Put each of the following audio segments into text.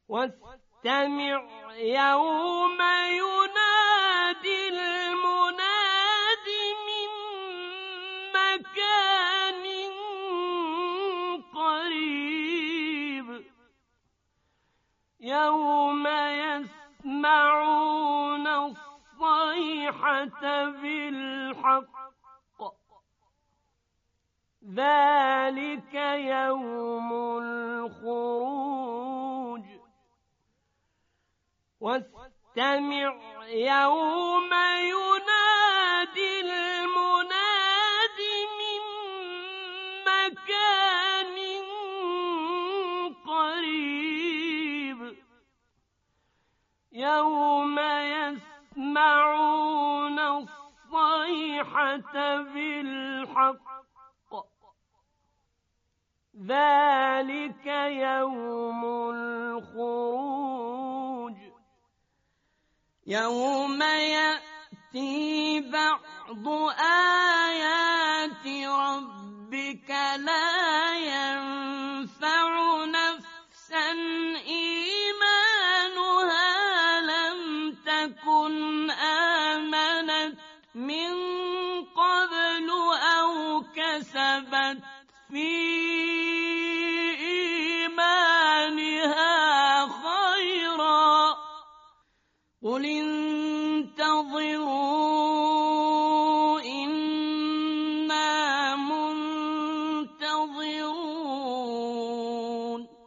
واستمع يوم ينادي المناد من مكان قريب يوم يسمعون الصيحة بالحق ذلك يوم الخروج واستمع يوم ينادي المناد من مكان قريب يوم يسمعون الصيحة بالحق ذلك يوم الخروج يوم يأتي بعض آيات ربك لا ينفع نفسا إيمانها لم تكن آمنت من قبل أو كسبت في قل انتظروا إنا منتظرون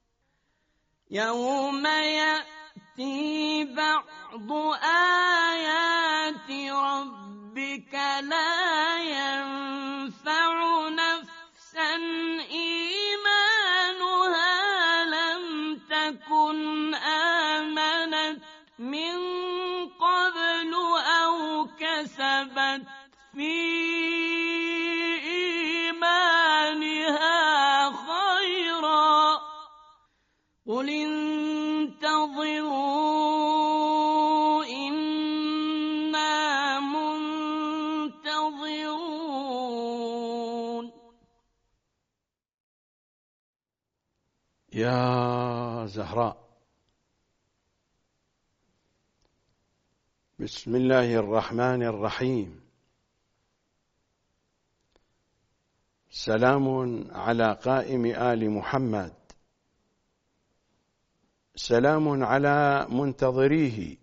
يوم يأتي بعض آيات ربك لا ينفع نفسا إيمانها لم تكن آمنت من قبل أو كسبت في إيمانها خيرا قل انتظروا إنا منتظرون. يا زهراء، بسم الله الرحمن الرحيم. سلام على قائم آل محمد، سلام على منتظريه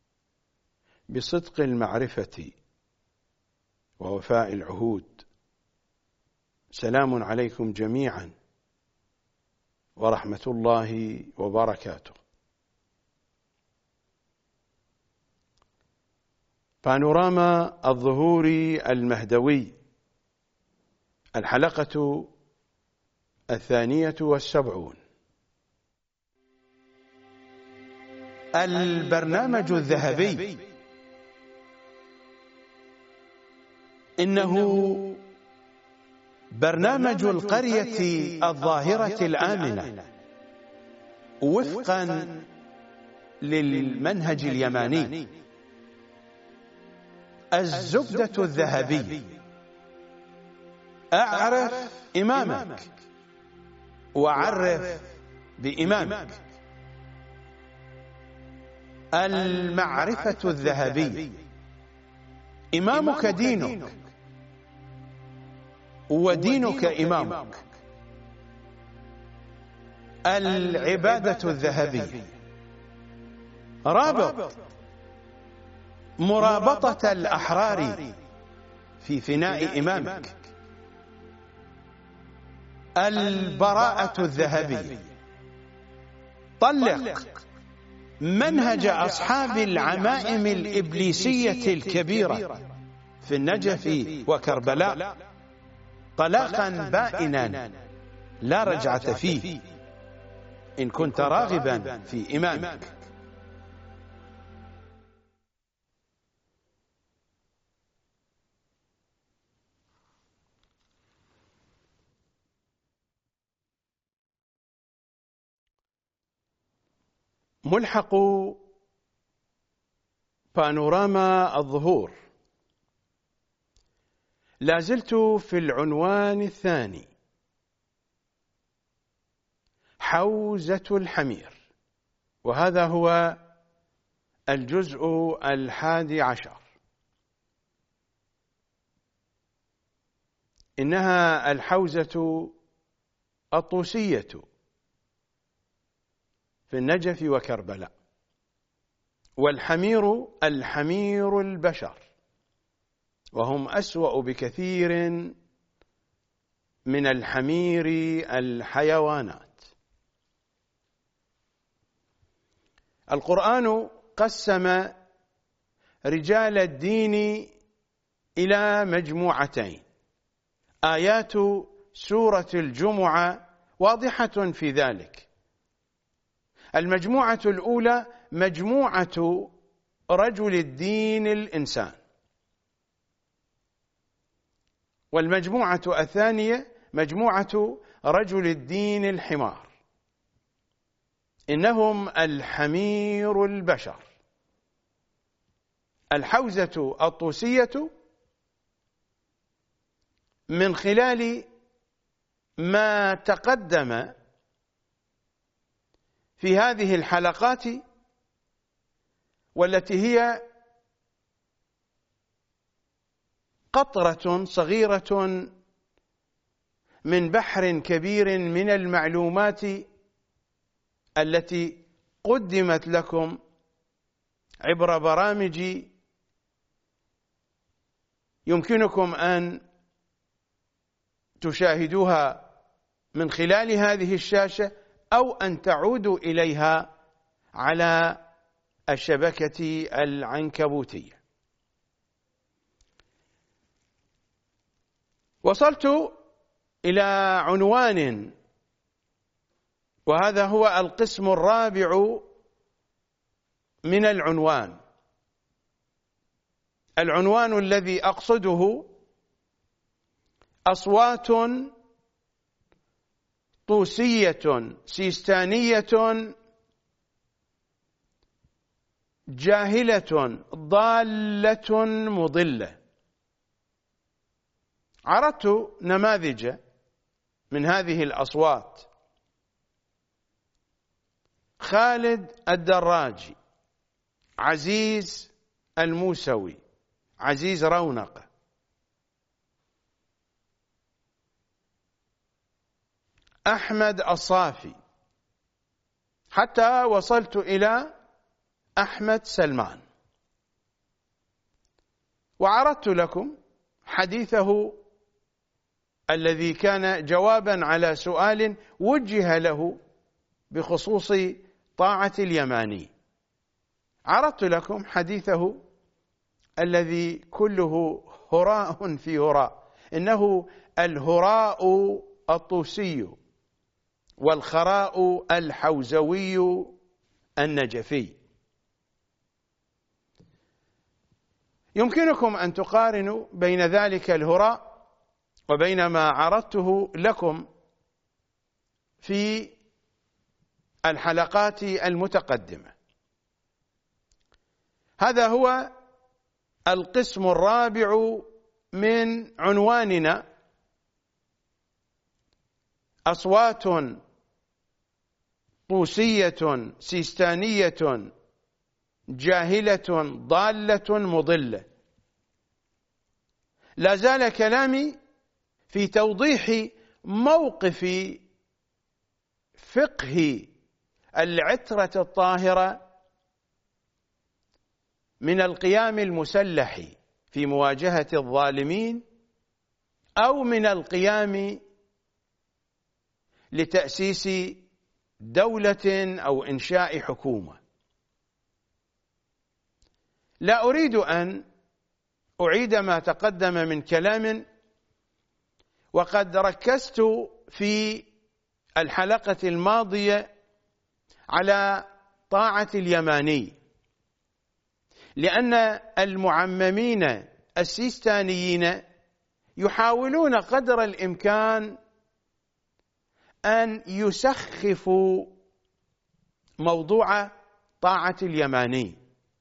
بصدق المعرفة ووفاء العهود. سلام عليكم جميعا ورحمة الله وبركاته. بانوراما الظهور المهدوي، الحلقة 72. البرنامج الذهبي، إنه برنامج القرية الظاهرة الآمنة وفقا للمنهج اليماني. الزبدة الذهبي: أعرف إمامك وعرف بإمامك. المعرفة الذهبي: إمامك دينك ودينك إمامك. العبادة الذهبي: رابط مرابطة الأحرار في فناء إمامك. البراءة الذهبي: طلق منهج أصحاب العمائم الإبليسية الكبيرة في النجف وكربلاء طلاقا بائنا لا رجعة فيه إن كنت راغبا في إمامك. ملحق بانوراما الظهور. لازلت في العنوان الثاني: حوزة الحمير. وهذا هو الجزء 11. إنها الحوزة الطوسية في النجف وكربلاء، والحمير الحمير البشر، وهم أسوأ بكثير من الحمير الحيوانات. القرآن قسم رجال الدين إلى مجموعتين. آيات سورة الجمعة واضحة في ذلك. المجموعة الأولى مجموعة رجل الدين الإنسان، والمجموعة الثانية مجموعة رجل الدين الحمار. إنهم الحمير البشر. الحوزة الطوسية من خلال ما تقدم في هذه الحلقات، والتي هي قطرة صغيرة من بحر كبير من المعلومات التي قدمت لكم عبر برامج يمكنكم أن تشاهدوها من خلال هذه الشاشة، أو أن تعودوا إليها على الشبكة العنكبوتية. وصلت إلى عنوان، وهذا هو القسم الرابع من العنوان. العنوان الذي أقصده أصوات طوسية سيستانية جاهلة ضالة مضلة. عرضت نماذج من هذه الأصوات: خالد الدراجي، عزيز الموسوي، عزيز رونق، أحمد الصافي، حتى وصلت إلى أحمد سلمان. وعرضت لكم حديثه الذي كان جوابا على سؤال وجه له بخصوص طاعة اليماني. عرضت لكم حديثه الذي كله هراء في هراء. إنه الهراء الطوسي والخراء الحوزوي النجفي. يمكنكم أن تقارنوا بين ذلك الهراء وبين ما عرضته لكم في الحلقات المتقدمة. هذا هو القسم الرابع من عنواننا: أصوات طوسية سيستانية جاهلة ضالة مضلة. لا زال كلامي في توضيح موقف فقه العترة الطاهرة من القيام المسلح في مواجهة الظالمين، أو من القيام لتأسيس دولة أو إنشاء حكومة. لا أريد أن أعيد ما تقدم من كلام، وقد ركزت في الحلقة الماضية على طاعة اليماني، لأن المعممين السيستانيين يحاولون قدر الإمكان أن يسخفوا موضوع طاعة اليماني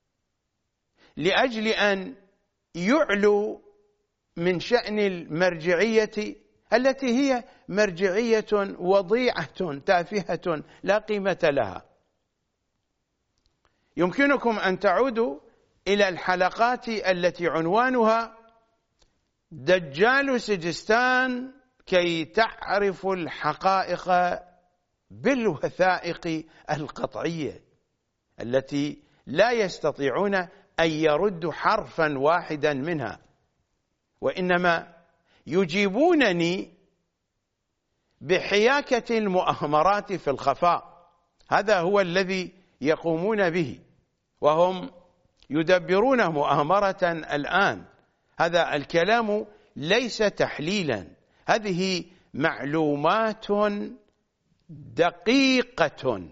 لأجل أن يعلوا من شأن المرجعية التي هي مرجعية وضيعة تافهة لا قيمة لها. يمكنكم أن تعودوا إلى الحلقات التي عنوانها دجال سجستان كي تعرفوا الحقائق بالوثائق القطعية التي لا يستطيعون أن يردوا حرفا واحدا منها، وإنما يجيبونني بحياكة المؤامرات في الخفاء. هذا هو الذي يقومون به، وهم يدبرون مؤامرة الآن. هذا الكلام ليس تحليلا، هذه معلومات دقيقة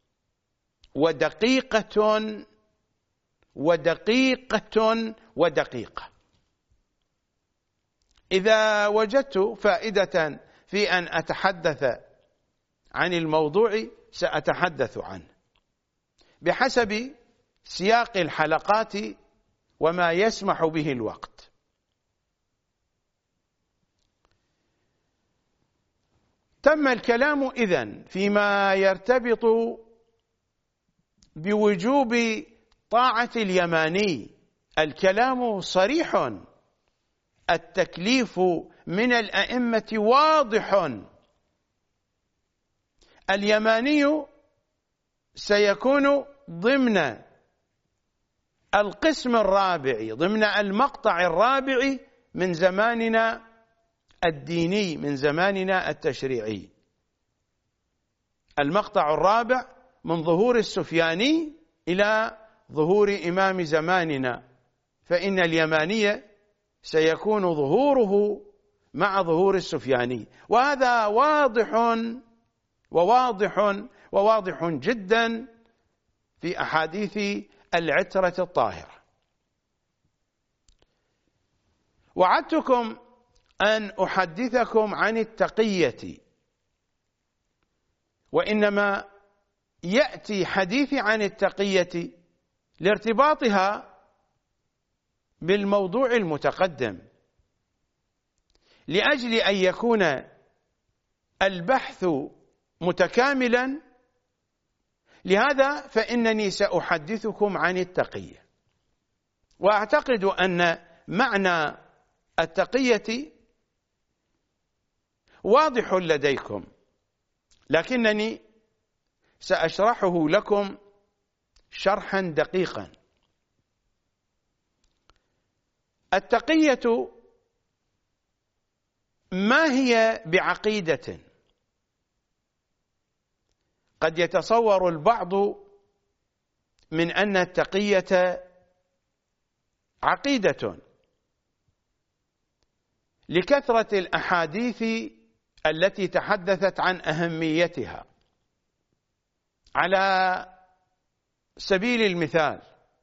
ودقيقة ودقيقة ودقيقة. إذا وجدت فائدة في أن أتحدث عن الموضوع سأتحدث عنه بحسب سياق الحلقات وما يسمح به الوقت. تم الكلام إذن فيما يرتبط بوجوب طاعة اليماني. الكلام صريح، التكليف من الأئمة واضح. اليماني سيكون ضمن القسم الرابع، ضمن المقطع الرابع من زماننا الديني، من زماننا التشريعي. المقطع الرابع من ظهور السفياني إلى ظهور إمام زماننا، فإن اليماني سيكون ظهوره مع ظهور السفياني، وهذا واضح جدا في أحاديث العترة الطاهرة. وعدتكم أن أحدثكم عن التقية، وإنما يأتي حديثي عن التقية لارتباطها بالموضوع المتقدم، لأجل أن يكون البحث متكاملا. لهذا فإنني سأحدثكم عن التقية، وأعتقد أن معنى التقية واضح لديكم، لكنني سأشرحه لكم شرحا دقيقا. التقية ما هي بعقيدة؟ قد يتصور البعض من أن التقية عقيدة لكثرة الأحاديث التي تحدثت عن أهميتها. على سبيل المثال،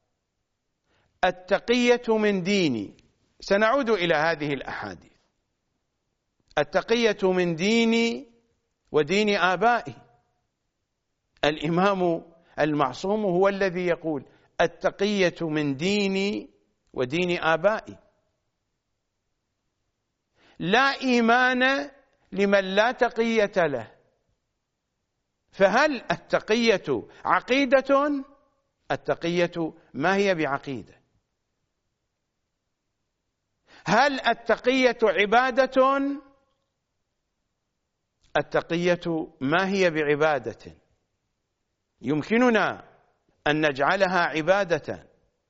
التقية من ديني، سنعود إلى هذه الأحاديث. التقية من ديني ودين آبائي. الإمام المعصوم هو الذي يقول التقية من ديني ودين آبائي. لا إيمان لمن لا تقية له. فهل التقية عقيدة؟ التقية ما هي بعقيدة. هل التقية عبادة؟ التقية ما هي بعبادة. يمكننا أن نجعلها عبادة،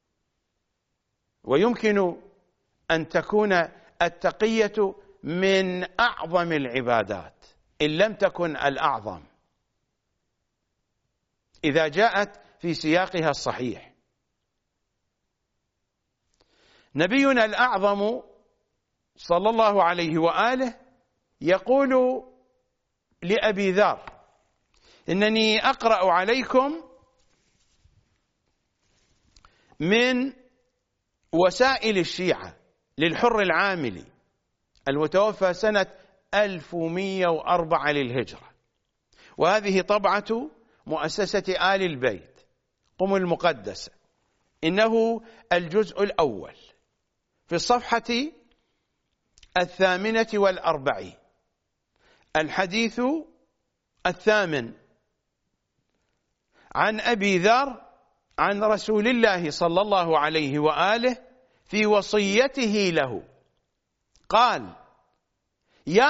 ويمكن أن تكون التقية من أعظم العبادات إن لم تكن الأعظم إذا جاءت في سياقها الصحيح. نبينا الأعظم صلى الله عليه وآله يقول لأبي ذر: إنني أقرأ عليكم من وسائل الشيعة للحر العاملي المتوفى سنة 1104 للهجرة، وهذه طبعة مؤسسة آل البيت قم المقدسة. إنه الجزء الأول في الصفحة 48 الحديث 8 عن أبي ذر عن رسول الله صلى الله عليه وآله في وصيته له قال: يا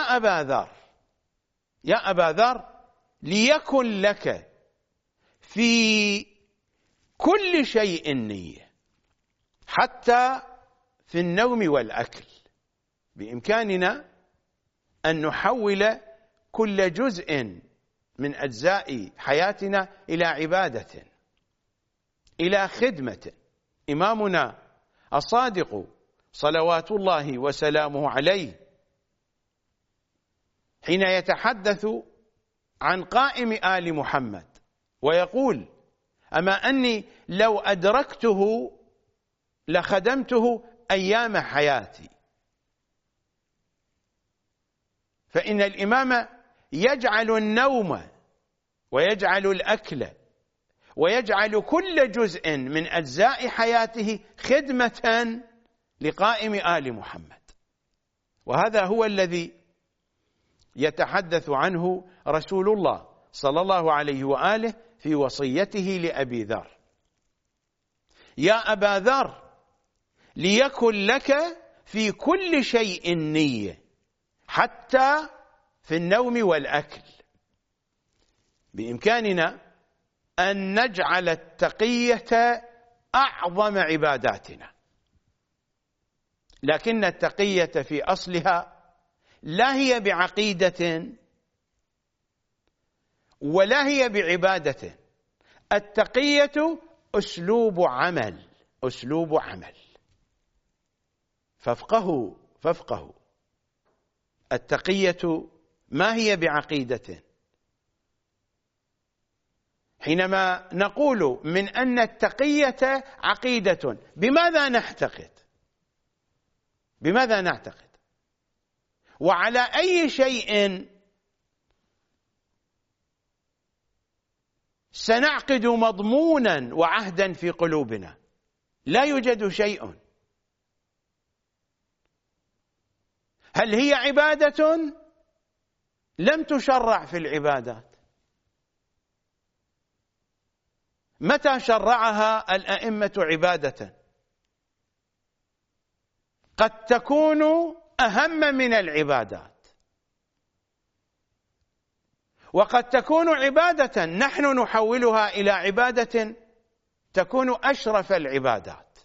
أبا ذر ليكن لك في كل شيء نية حتى في النوم والأكل. بإمكاننا أن نحول كل جزء من أجزاء حياتنا إلى عبادة، إلى خدمة. إمامنا الصادق صلوات الله وسلامه عليه حين يتحدث عن قائم آل محمد ويقول: أما أني لو أدركته لخدمته أيام حياتي. فإن الإمام يجعل النوم ويجعل الأكل ويجعل كل جزء من أجزاء حياته خدمة لقائم آل محمد، وهذا هو الذي يتحدث عنه رسول الله صلى الله عليه وآله في وصيته لأبي ذر: يا أبا ذر ليكن لك في كل شيء نية حتى في النوم والأكل. بإمكاننا أن نجعل التقية أعظم عباداتنا، لكن التقية في أصلها لا هي بعقيدة ولا هي بعبادة. التقية أسلوب عمل. فافقهوا. التقية ما هي بعقيدة. حينما نقول من أن التقية عقيدة، بماذا نعتقد؟ وعلى أي شيء سنعقد مضمونا وعهدا في قلوبنا؟ لا يوجد شيء. هل هي عبادة؟ لم تشرع في العبادات. متى شرعها الأئمة عبادة؟ قد تكون أهم من العبادات، وقد تكون عبادة نحن نحولها إلى عبادة تكون أشرف العبادات،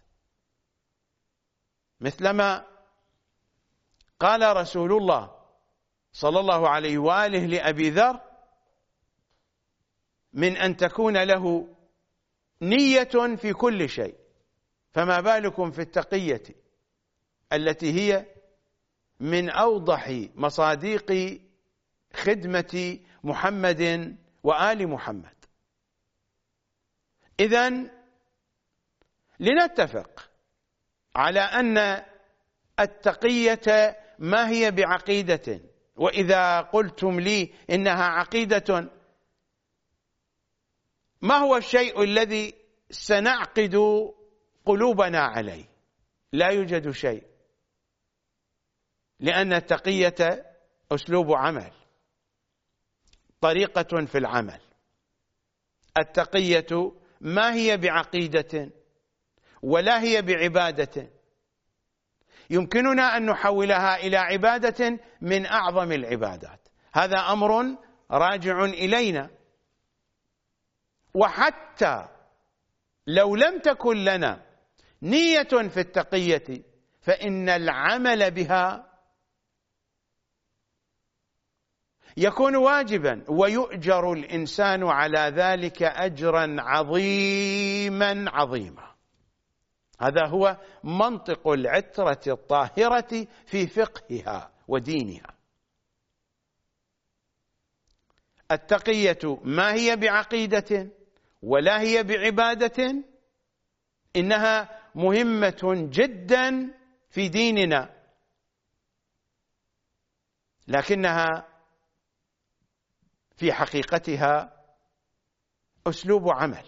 مثلما قال رسول الله صلى الله عليه وآله لأبي ذر: من أن تكون له نية في كل شيء، فما بالكم في التقية التي هي من أوضح مصاديق خدمة محمد وآل محمد. إذن لنتفق على أن التقية ما هي بعقيدة. وإذا قلتم لي إنها عقيدة، ما هو الشيء الذي سنعقد قلوبنا عليه؟ لا يوجد شيء، لأن التقية أسلوب عمل، طريقة في العمل. التقية ما هي بعقيدة ولا هي بعبادة. يمكننا أن نحولها إلى عبادة من أعظم العبادات. هذا أمر راجع إلينا. وحتى لو لم تكن لنا نية في التقية، فإن العمل بها يكون واجبا، ويؤجر الإنسان على ذلك أجرا عظيما. هذا هو منطق العترة الطاهرة في فقهها ودينها. التقية ما هي بعقيدة ولا هي بعبادة، إنها مهمة جدا في ديننا، لكنها في حقيقتها أسلوب عمل.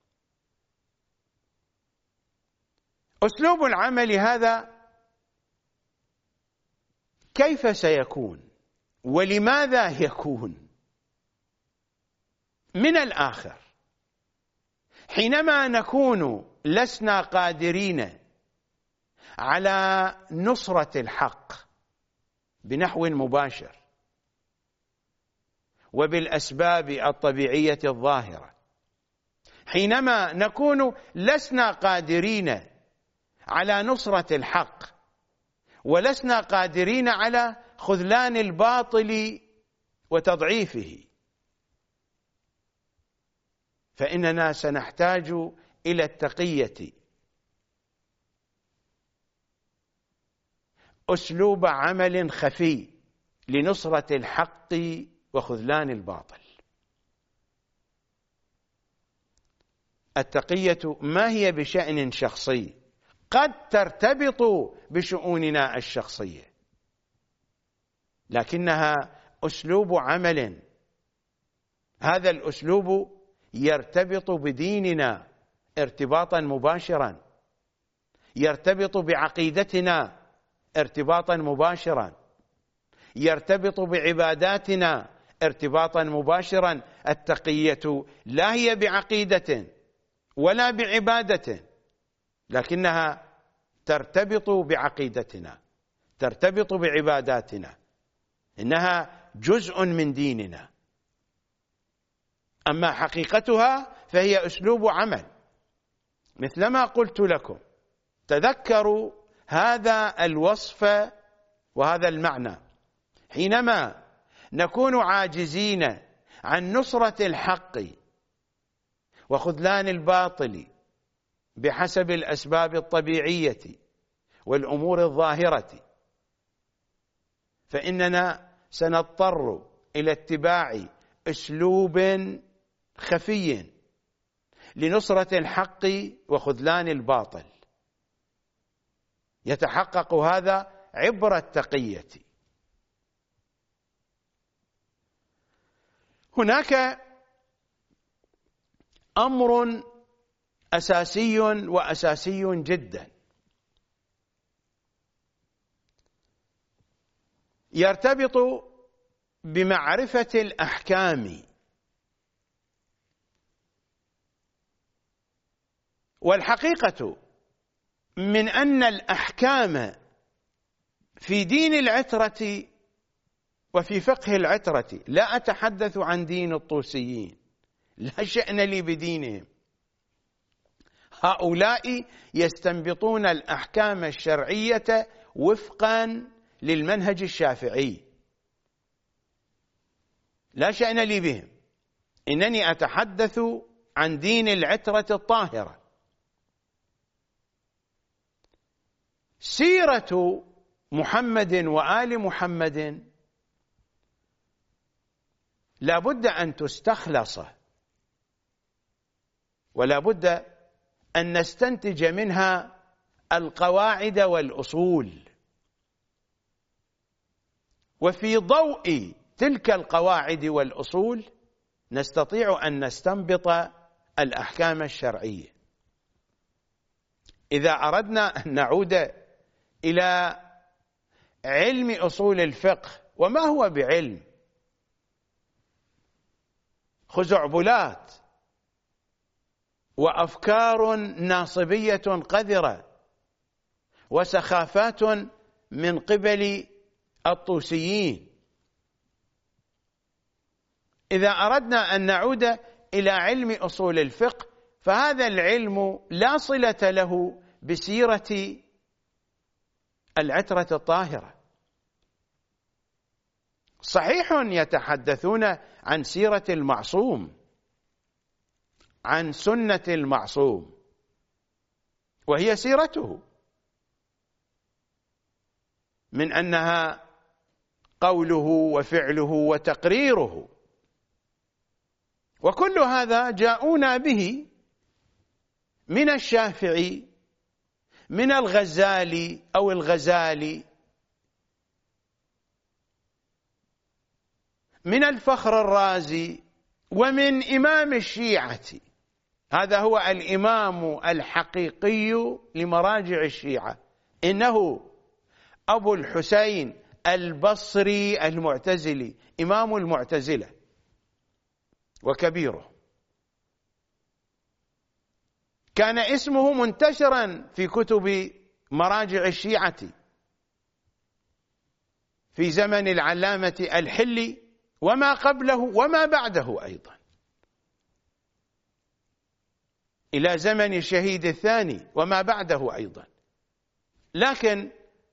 أسلوب العمل هذا كيف سيكون ولماذا يكون؟ من الآخر حينما نكون لسنا قادرين على نصرة الحق بنحو مباشر وبالأسباب الطبيعية الظاهرة، حينما نكون لسنا قادرين على نصرة الحق ولسنا قادرين على خذلان الباطل وتضعيفه، فإننا سنحتاج إلى التقية، أسلوب عمل خفي لنصرة الحق وخذلان الباطل. التقية ما هي بشأن شخصي، قد ترتبط بشؤوننا الشخصية، لكنها أسلوب عمل. هذا الأسلوب يرتبط بديننا ارتباطا مباشرا، يرتبط بعقيدتنا ارتباطا مباشرا، يرتبط بعباداتنا ارتباطا مباشرا. التقية لا هي بعقيدة ولا بعبادة، لكنها ترتبط بعقيدتنا، ترتبط بعباداتنا، إنها جزء من ديننا. أما حقيقتها فهي أسلوب عمل. مثلما قلت لكم، تذكروا هذا الوصف وهذا المعنى. حينما نكون عاجزين عن نصرة الحق وخذلان الباطل بحسب الأسباب الطبيعية والأمور الظاهرة، فإننا سنضطر إلى اتباع أسلوب خفي لنصرة الحق وخذلان الباطل. يتحقق هذا عبر التقية. هناك أمر أساسي وأساسي جدا يرتبط بمعرفة الأحكام، والحقيقة من أن الأحكام في دين العترة وفي فقه العترة، لا أتحدث عن دين الطوسيين، لا شأن لي بدينهم، هؤلاء يستنبطون الأحكام الشرعية وفقا للمنهج الشافعي، لا شأن لي بهم. إنني أتحدث عن دين العترة الطاهرة. سيرة محمد وآل محمد لا بد أن تستخلص، ولا بد أن نستنتج منها القواعد والأصول، وفي ضوء تلك القواعد والأصول نستطيع أن نستنبط الأحكام الشرعية. إذا أردنا أن نعود إلى علم أصول الفقه، وما هو بعلم؟ خزعبلات وأفكار ناصبية قذرة وسخافات من قبل الطوسيين. إذا أردنا أن نعود إلى علم أصول الفقه، فهذا العلم لا صلة له بسيرة العترة الطاهرة. صحيح يتحدثون عن سيرة المعصوم، عن سنة المعصوم، وهي سيرته، من أنها قوله وفعله وتقريره، وكل هذا جاءونا به من الشافعي، من الغزالي أو الغزالي، من الفخر الرازي، ومن إمام الشيعة. هذا هو الإمام الحقيقي لمراجع الشيعة، إنه أبو الحسين البصري المعتزلي، إمام المعتزلة وكبيره. كان اسمه منتشرا في كتب مراجع الشيعة في زمن العلامة الحلي وما قبله وما بعده أيضا، إلى زمن الشهيد الثاني وما بعده أيضا. لكن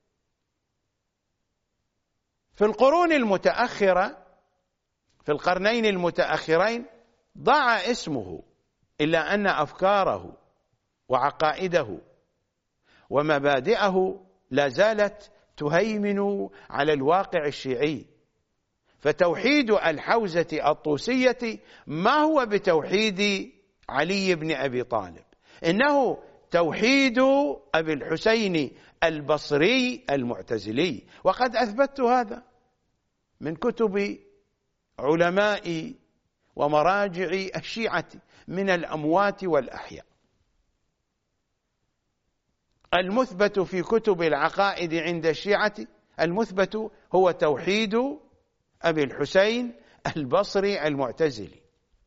في القرون المتأخرة، في القرنين المتأخرين، ضاع اسمه، إلا أن أفكاره وعقائده ومبادئه لا زالت تهيمن على الواقع الشيعي. فتوحيد الحوزة الطوسية ما هو بتوحيد علي بن أبي طالب، إنه توحيد أبي الحسين البصري المعتزلي، وقد أثبتت هذا من كتب علماء ومراجع الشيعة من الأموات والأحياء. المثبت في كتب العقائد عند الشيعة، المثبت هو توحيد أبي الحسين البصري المعتزلي.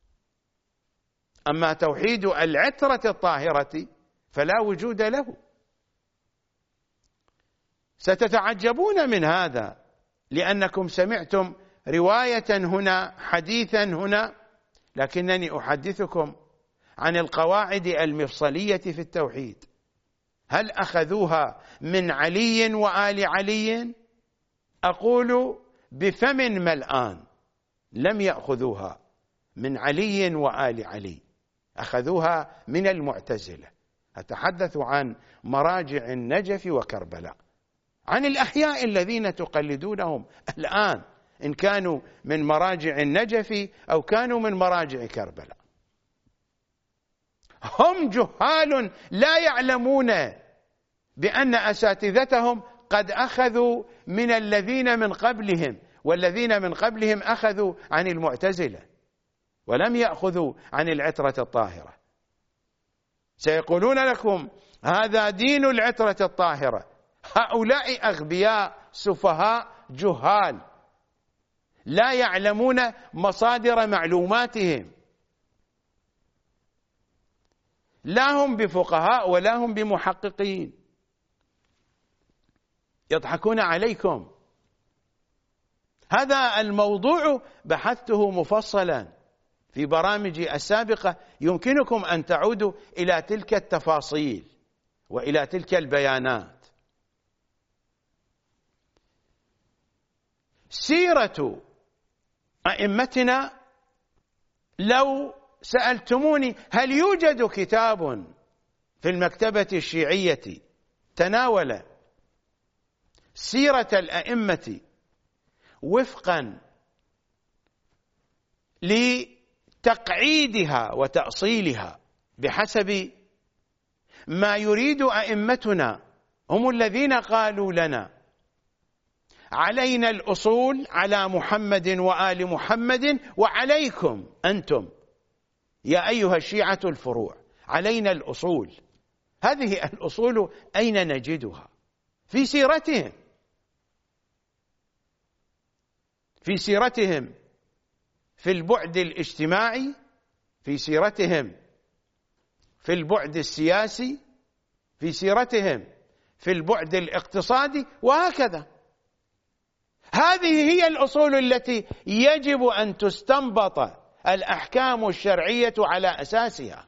أما توحيد العترة الطاهرة فلا وجود له. ستتعجبون من هذا لأنكم سمعتم رواية هنا، حديثا هنا، لكنني أحدثكم عن القواعد المفصلية في التوحيد. هل أخذوها من علي وآل علي؟ أقول بفم ملآن لم يأخذوها من علي وآل علي، أخذوها من المعتزلة. أتحدث عن مراجع النجف وكربلاء، عن الأحياء الذين تقلدونهم الآن، إن كانوا من مراجع النجف أو كانوا من مراجع كربلاء. هم جهال لا يعلمون بأن أساتذتهم قد أخذوا من الذين من قبلهم، والذين من قبلهم أخذوا عن المعتزلة ولم يأخذوا عن العترة الطاهرة. سيقولون لكم هذا دين العترة الطاهرة. هؤلاء أغبياء سفهاء جهال لا يعلمون مصادر معلوماتهم، لا هم بفقهاء ولا هم بمحققين، يضحكون عليكم. هذا الموضوع بحثته مفصلا في برامجي السابقة، يمكنكم أن تعودوا إلى تلك التفاصيل وإلى تلك البيانات. سيرة أئمتنا، لو سألتموني هل يوجد كتاب في المكتبة الشيعية تناول سيرة الأئمة وفقا لتقعيدها وتأصيلها بحسب ما يريد أئمتنا، هم الذين قالوا لنا علينا الأصول على محمد وآل محمد، وعليكم أنتم يا أيها الشيعة الفروع، علينا الأصول. هذه الأصول أين نجدها؟ في سيرتهم، في سيرتهم في البعد الاجتماعي، في سيرتهم في البعد السياسي، في سيرتهم في البعد الاقتصادي، وهكذا. هذه هي الأصول التي يجب أن تستنبط الأحكام الشرعية على أساسها.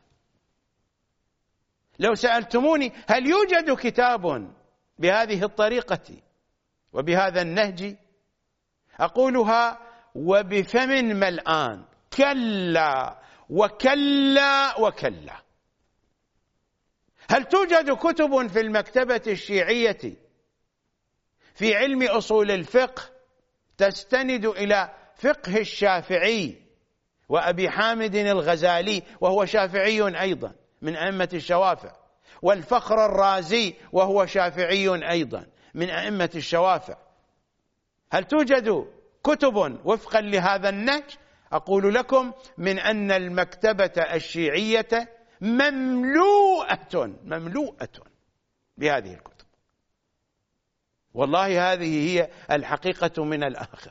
لو سألتموني هل يوجد كتاب بهذه الطريقة وبهذا النهج، أقولها وبفم ملآن: كلا وكلا وكلا. هل توجد كتب في المكتبة الشيعية في علم أصول الفقه تستند إلى فقه الشافعي وأبي حامد الغزالي، وهو شافعي أيضا من أئمة الشوافع، والفخر الرازي وهو شافعي أيضا من أئمة الشوافع؟ هل توجد كتب وفقا لهذا النهج؟ أقول لكم من أن المكتبة الشيعية مملوءة بهذه الكتب. والله هذه هي الحقيقة من الآخر.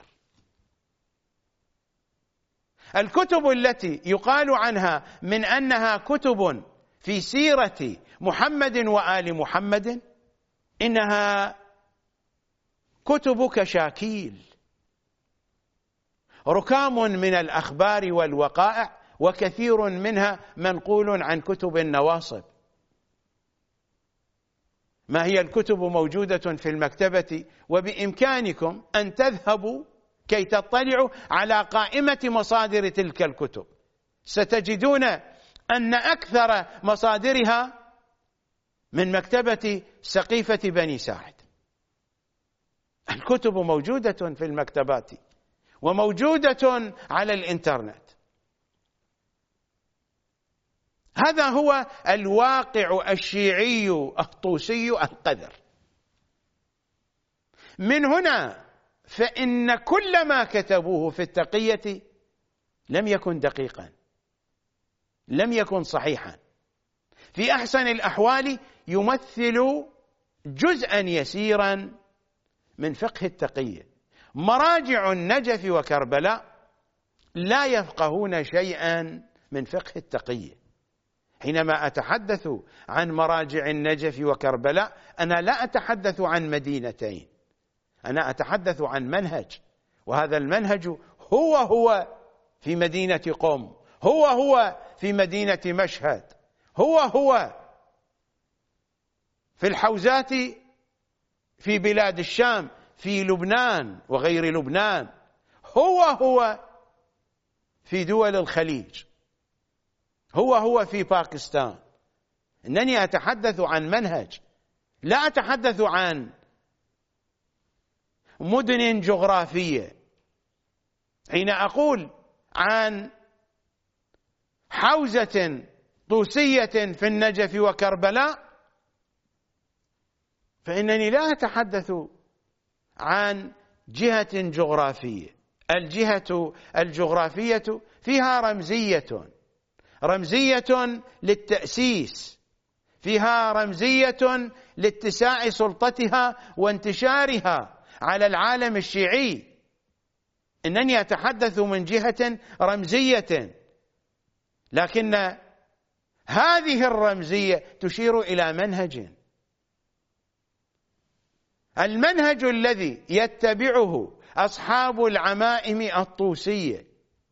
الكتب التي يقال عنها من أنها كتب في سيرة محمد وآل محمد إنها كتب كشاكيل، ركام من الأخبار والوقائع، وكثير منها منقول عن كتب النواصب. ما هي الكتب موجودة في المكتبة، وبإمكانكم أن تذهبوا كي تطلعوا على قائمة مصادر تلك الكتب. ستجدون أن أكثر مصادرها من مكتبة سقيفة بني ساعد. الكتب موجودة في المكتبات وموجودة على الإنترنت. هذا هو الواقع الشيعي الطوسي القذر. من هنا فإن كل ما كتبوه في التقية لم يكن دقيقا، لم يكن صحيحا، في أحسن الأحوال يمثل جزءا يسيرا من فقه التقية. مراجع النجف وكربلاء لا يفقهون شيئا من فقه التقية. حينما أتحدث عن مراجع النجف وكربلاء أنا لا أتحدث عن مدينتين، أنا أتحدث عن منهج، وهذا المنهج هو في مدينة قم، هو في مدينة مشهد، هو في الحوزات في بلاد الشام، في لبنان وغير لبنان، هو في دول الخليج، هو في باكستان. إنني أتحدث عن منهج، لا أتحدث عن مدن جغرافية. حين أقول عن حوزة طوسية في النجف وكربلاء فإنني لا أتحدث عن جهة جغرافية. الجهة الجغرافية فيها رمزية للتأسيس، فيها رمزية لاتساع سلطتها وانتشارها على العالم الشيعي. إنني أتحدث من جهة رمزية، لكن هذه الرمزية تشير إلى منهج، المنهج الذي يتبعه أصحاب العمائم الطوسية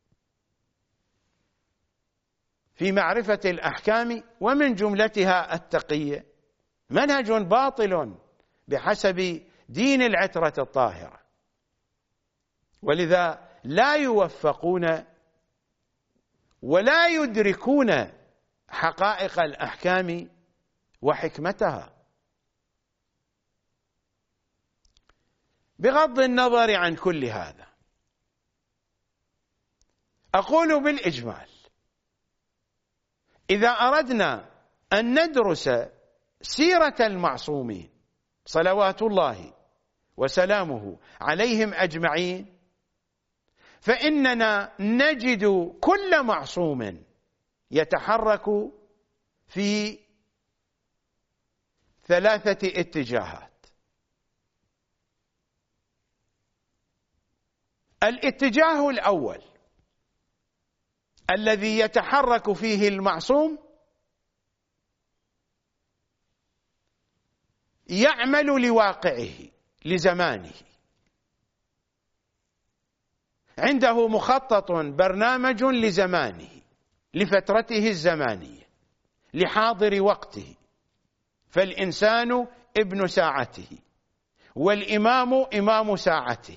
في معرفة الأحكام ومن جملتها التقية، منهج باطل بحسب دين العترة الطاهرة، ولذا لا يوفقون ولا يدركون حقائق الأحكام وحكمتها. بغض النظر عن كل هذا، أقول بالإجمال إذا أردنا أن ندرس سيرة المعصومين صلوات الله وسلامه عليهم أجمعين فإننا نجد كل معصوم يتحرك في ثلاثة اتجاهات. الاتجاه الأول الذي يتحرك فيه المعصوم يعمل لواقعه لزمانه، عنده مخطط برنامج لزمانه لفترته الزمانية لحاضر وقته، فالإنسان ابن ساعته والإمام إمام ساعته،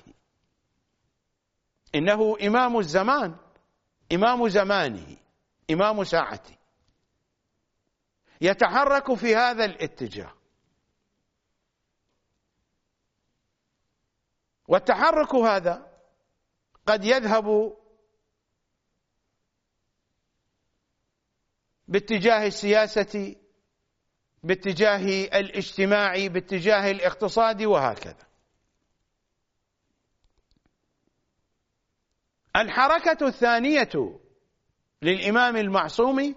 إنه إمام الزمان، إمام زمانه، إمام ساعته، يتحرك في هذا الاتجاه. والتحرك هذا قد يذهب باتجاه السياسة، باتجاه الاجتماعي، باتجاه الاقتصادي، وهكذا. الحركة الثانية للإمام المعصوم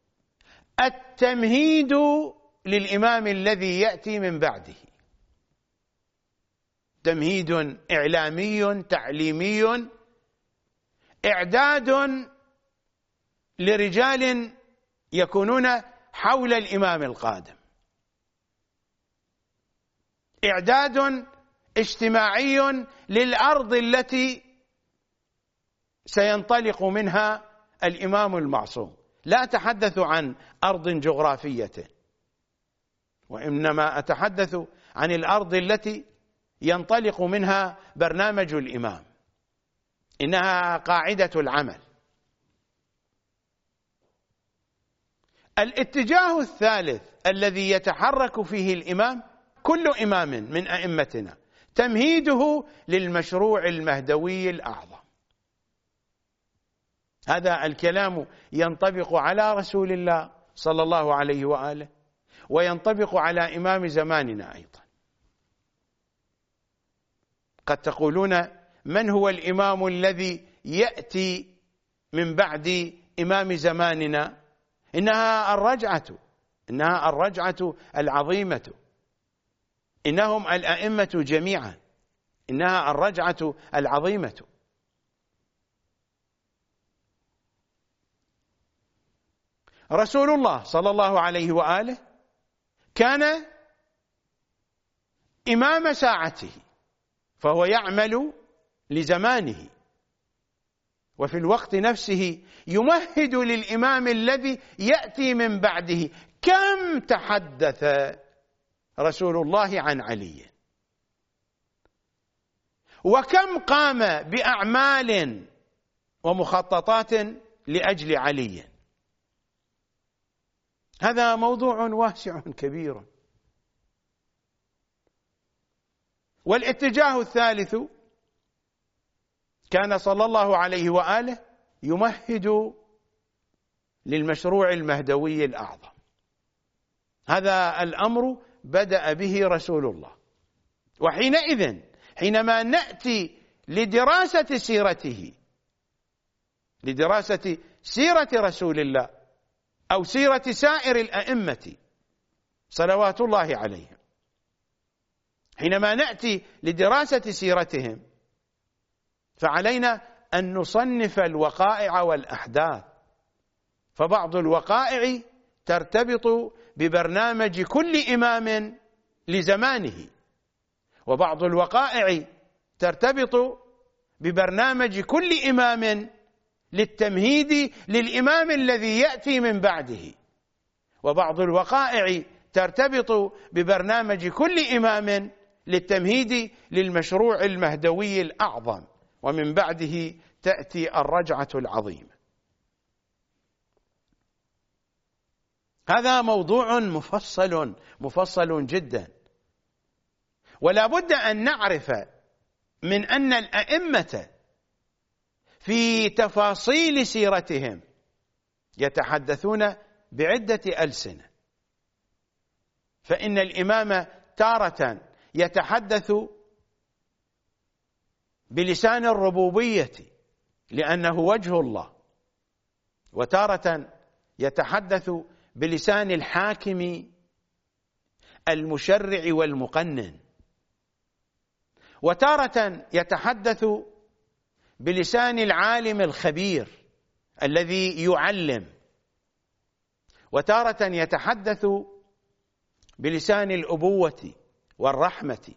التمهيد للإمام الذي يأتي من بعده، تمهيد إعلامي تعليمي، إعداد لرجال يكونون حول الإمام القادم، إعداد اجتماعي للأرض التي سينطلق منها الإمام المعصوم. لا أتحدث عن أرض جغرافية، وإنما أتحدث عن الأرض التي ينطلق منها برنامج الإمام، إنها قاعدة العمل. الاتجاه الثالث الذي يتحرك فيه الإمام، كل إمام من أئمتنا، تمهيده للمشروع المهدوي الأعظم. هذا الكلام ينطبق على رسول الله صلى الله عليه وآله، وينطبق على إمام زماننا أيضا. قد تقولون: من هو الإمام الذي يأتي من بعد إمام زماننا؟ إنها الرجعة العظيمة، إنهم الأئمة جميعا، إنها الرجعة العظيمة. رسول الله صلى الله عليه وآله كان إمام ساعته، فهو يعمل لزمانه، وفي الوقت نفسه يمهد للإمام الذي يأتي من بعده. كم تحدث رسول الله عن علي، وكم قام بأعمال ومخططات لأجل علي. هذا موضوع واسع كبير. والاتجاه الثالث، كان صلى الله عليه وآله يمهد للمشروع المهدوي الأعظم. هذا الأمر بدأ به رسول الله، وحينئذ حينما نأتي لدراسة سيرته، لدراسة سيرة رسول الله أو سيرة سائر الأئمة صلوات الله عليهم، حينما نأتي لدراسة سيرتهم فعلينا أن نصنف الوقائع والأحداث. فبعض الوقائع ترتبط ببرنامج كل إمام لزمانه، وبعض الوقائع ترتبط ببرنامج كل إمام للتمهيد للإمام الذي يأتي من بعده، وبعض الوقائع ترتبط ببرنامج كل إمام للتمهيد للمشروع المهدوي الأعظم، ومن بعده تأتي الرجعة العظيمة. هذا موضوع مفصل جدا، ولا بد أن نعرف من أن الأئمة في تفاصيل سيرتهم يتحدثون بعدة ألسنة. فإن الإمام تارة يتحدث بلسان الربوبية لأنه وجه الله، وتارة يتحدث بلسان الحاكم المشرع والمقنن، وتارة يتحدث بلسان العالم الخبير الذي يعلم، وتارة يتحدث بلسان الأبوة والرحمة.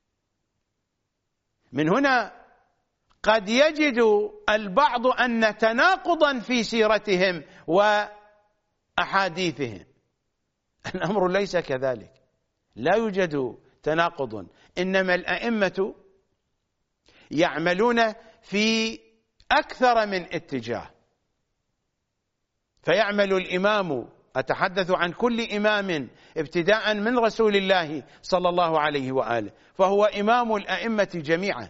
من هنا قد يجد البعض أن تناقضا في سيرتهم وأحاديثهم. الأمر ليس كذلك، لا يوجد تناقض، إنما الأئمة يعملون في أكثر من اتجاه. فيعمل الإمام، أتحدث عن كل إمام ابتداء من رسول الله صلى الله عليه وآله، فهو إمام الأئمة جميعا.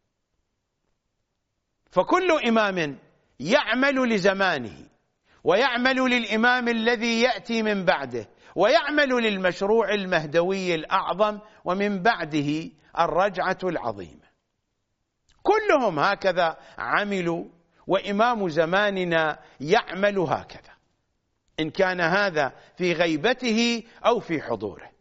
فكل إمام يعمل لزمانه، ويعمل للإمام الذي يأتي من بعده، ويعمل للمشروع المهدوي الأعظم، ومن بعده الرجعة العظيمة. كلهم هكذا عملوا، وإمام زماننا يعمل هكذا، إن كان هذا في غيبته أو في حضوره.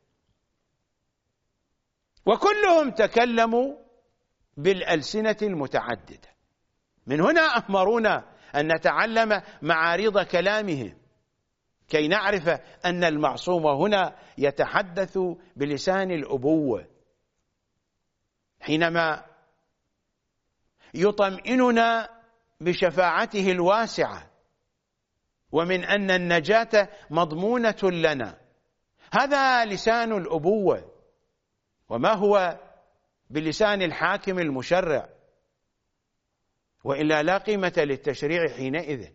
وكلهم تكلموا بالألسنة المتعددة. من هنا أمرونا أن نتعلم معارض كلامهم، كي نعرف أن المعصوم هنا يتحدث بلسان الأبوة حينما يطمئننا بشفاعته الواسعة ومن أن النجاة مضمونة لنا. هذا لسان الأبوة، وما هو بلسان الحاكم المشرع، وإلا لا قيمة للتشريع حينئذ.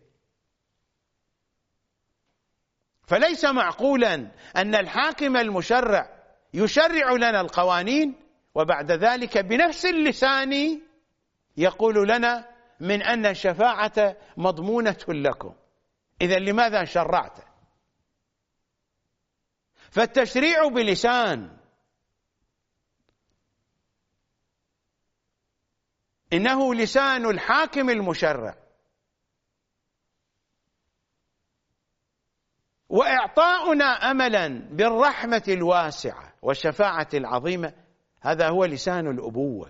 فليس معقولا أن الحاكم المشرع يشرع لنا القوانين وبعد ذلك بنفس اللسان يقول لنا من أن الشفاعة مضمونة لكم. إذن لماذا شرعت؟ فالتشريع بلسان، إنه لسان الحاكم المشرع، وإعطاؤنا أملا بالرحمة الواسعة والشفاعة العظيمة، هذا هو لسان الأبوة.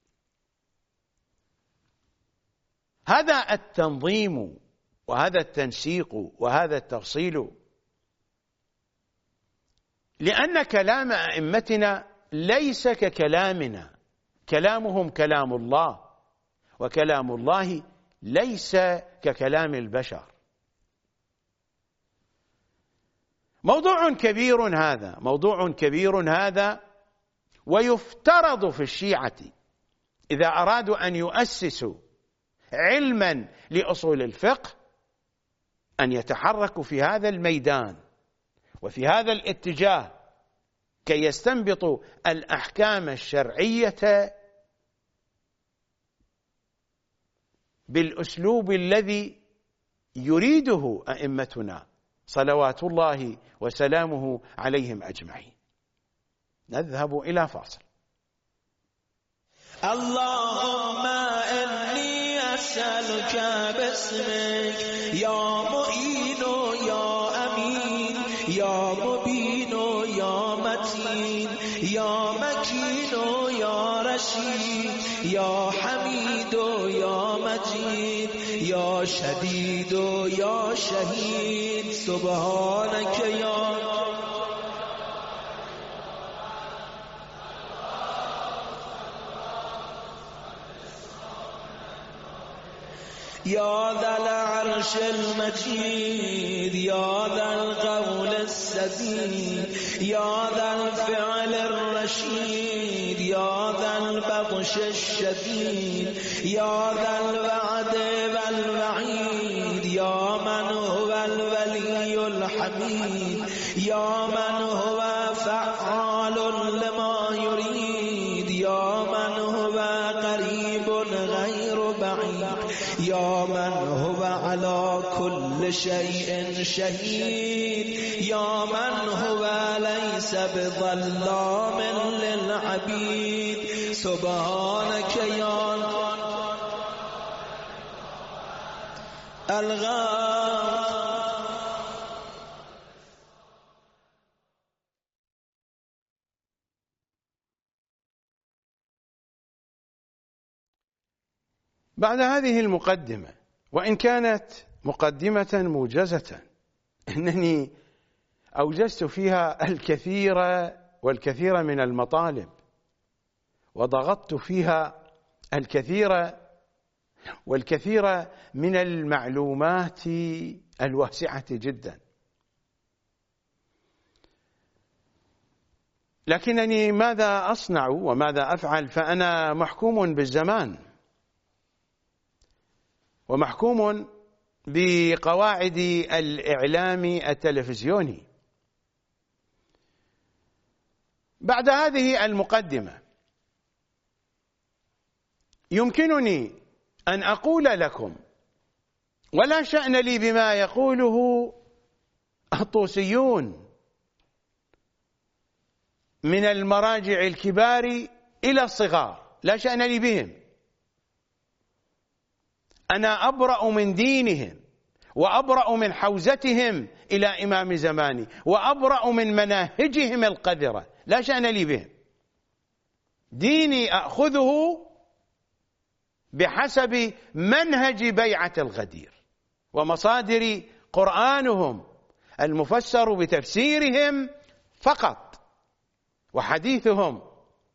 هذا التنظيم وهذا التنسيق وهذا التفصيل، لأن كلام أئمتنا ليس ككلامنا، كلامهم كلام الله، وكلام الله ليس ككلام البشر. موضوع كبير هذا، ويفترض في الشيعة إذا أرادوا أن يؤسسوا علما لأصول الفقه أن يتحركوا في هذا الميدان وفي هذا الاتجاه كي يستنبطوا الأحكام الشرعية بالأسلوب الذي يريده أئمتنا صلوات الله وسلامه عليهم أجمعين. نذهب إلى فاصل. اللهم إني أسألك باسمك يا معين يا أمين يا مبين يا متين يا مكين يا رشيد يا حميد يا مجيد يا شديد يا شهيد سبحانك يا ذا العرش المجيد يا ذا القول السديد يا ذا الفعل الرشيد يا ذا البطش الشديد يا ذا الوعد والوعيد يا من هو الولي الحميد يا من هو فعال لما يريد يا من هو قريب غير بعيد يا من هو على كل شيء شهيد يا من هو ليس بظلام للعبيد سبحانك يا الغافر. بعد هذه المقدمة، وإن كانت مقدمة موجزة، إنني أوجزت فيها الكثير من المطالب، وضغطت فيها والكثير من المعلومات الواسعة جدا، لكنني ماذا أصنع وماذا أفعل؟ فأنا محكوم بالزمان ومحكوم بقواعد الإعلام التلفزيوني. بعد هذه المقدمة يمكنني أن أقول لكم، ولا شأن لي بما يقوله الطوسيون من المراجع الكبار إلى الصغار، لا شأن لي بهم، أنا أبرأ من دينهم وأبرأ من حوزتهم إلى إمام زماني وأبرأ من مناهجهم القذرة، لا شأن لي بهم. ديني أخذه بحسب منهج بيعة الغدير، ومصادر قرآنهم المفسر بتفسيرهم فقط، وحديثهم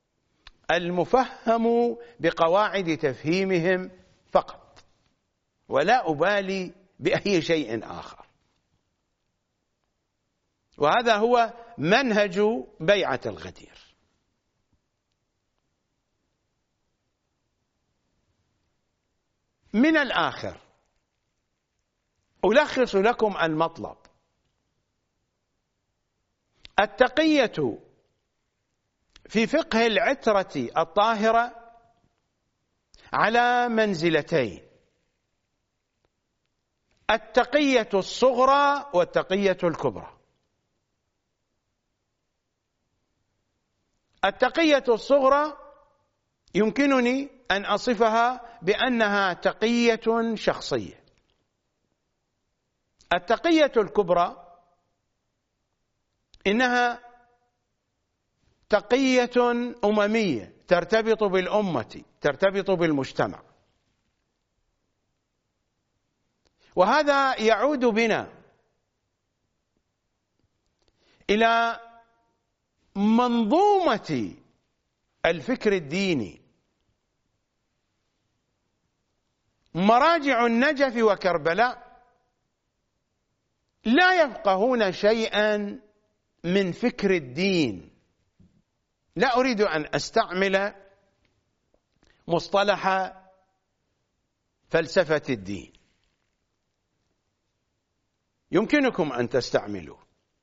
المفهم بقواعد تفهيمهم فقط، ولا أبالي بأي شيء آخر. وهذا هو منهج بيعة الغدير. من الآخر ألخص لكم المطلب. التقية في فقه العترة الطاهرة على منزلتين: التقية الصغرى والتقية الكبرى. التقية الصغرى يمكنني أن أصفها بأنها تقية شخصية. التقية الكبرى إنها تقية أممية ترتبط بالأمة، ترتبط بالمجتمع. وهذا يعود بنا إلى منظومة الفكر الديني. مراجع النجف وكربلاء لا يفقهون شيئا من فكر الدين. لا أريد أن أستعمل مصطلح فلسفة الدين، يمكنكم أن تستعملوه.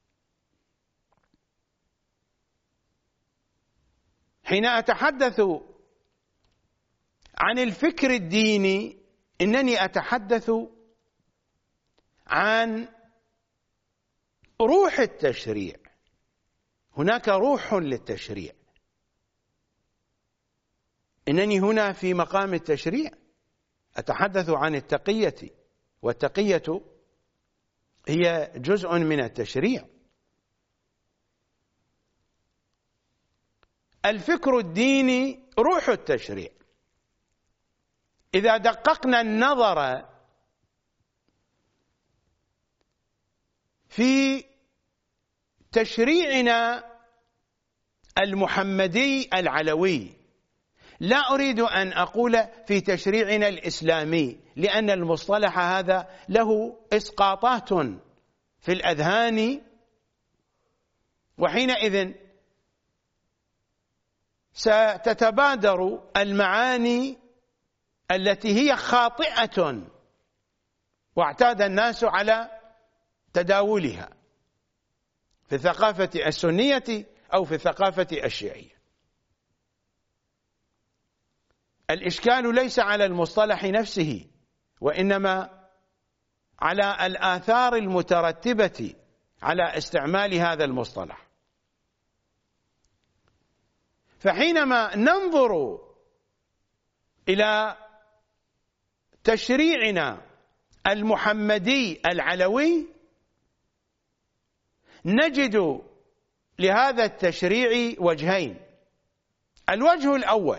حين أتحدث عن الفكر الديني إنني أتحدث عن روح التشريع. هناك روح للتشريع. إنني هنا في مقام التشريع أتحدث عن التقية، والتقية هي جزء من التشريع. الفكر الديني روح التشريع. إذا دققنا النظر في تشريعنا المحمدي العلوي، لا أريد أن أقول في تشريعنا الإسلامي، لأن المصطلح هذا له إسقاطات في الأذهان، وحينئذ ستتبادر المعاني التي هي خاطئة واعتاد الناس على تداولها في الثقافة السنية أو في الثقافة الشيعية. الإشكال ليس على المصطلح نفسه، وإنما على الآثار المترتبة على استعمال هذا المصطلح. فحينما ننظر إلى تشريعنا المحمدي العلوي نجد لهذا التشريع وجهين. الوجه الأول: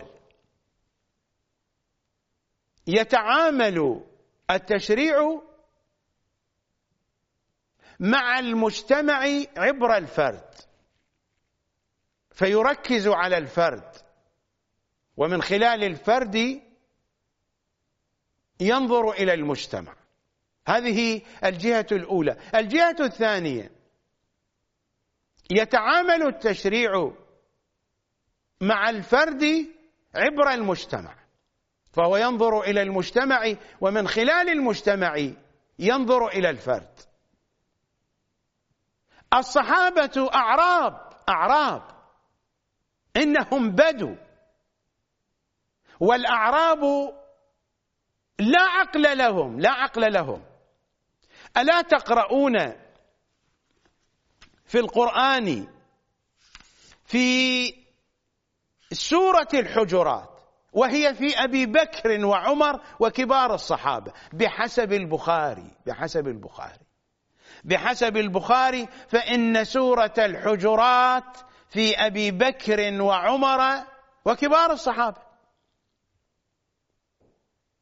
يتعامل التشريع مع المجتمع عبر الفرد، فيركز على الفرد، ومن خلال الفرد ينظر إلى المجتمع. هذه الجهة الأولى. الجهة الثانية: يتعامل التشريع مع الفرد عبر المجتمع، فهو ينظر إلى المجتمع، ومن خلال المجتمع ينظر إلى الفرد. الصحابة أعراب إنهم بدو، والأعراب لا عقل لهم. ألا تقرؤون في القرآن في سورة الحجرات وهي في أبي بكر وعمر وكبار الصحابة بحسب البخاري فإن سورة الحجرات في أبي بكر وعمر وكبار الصحابة.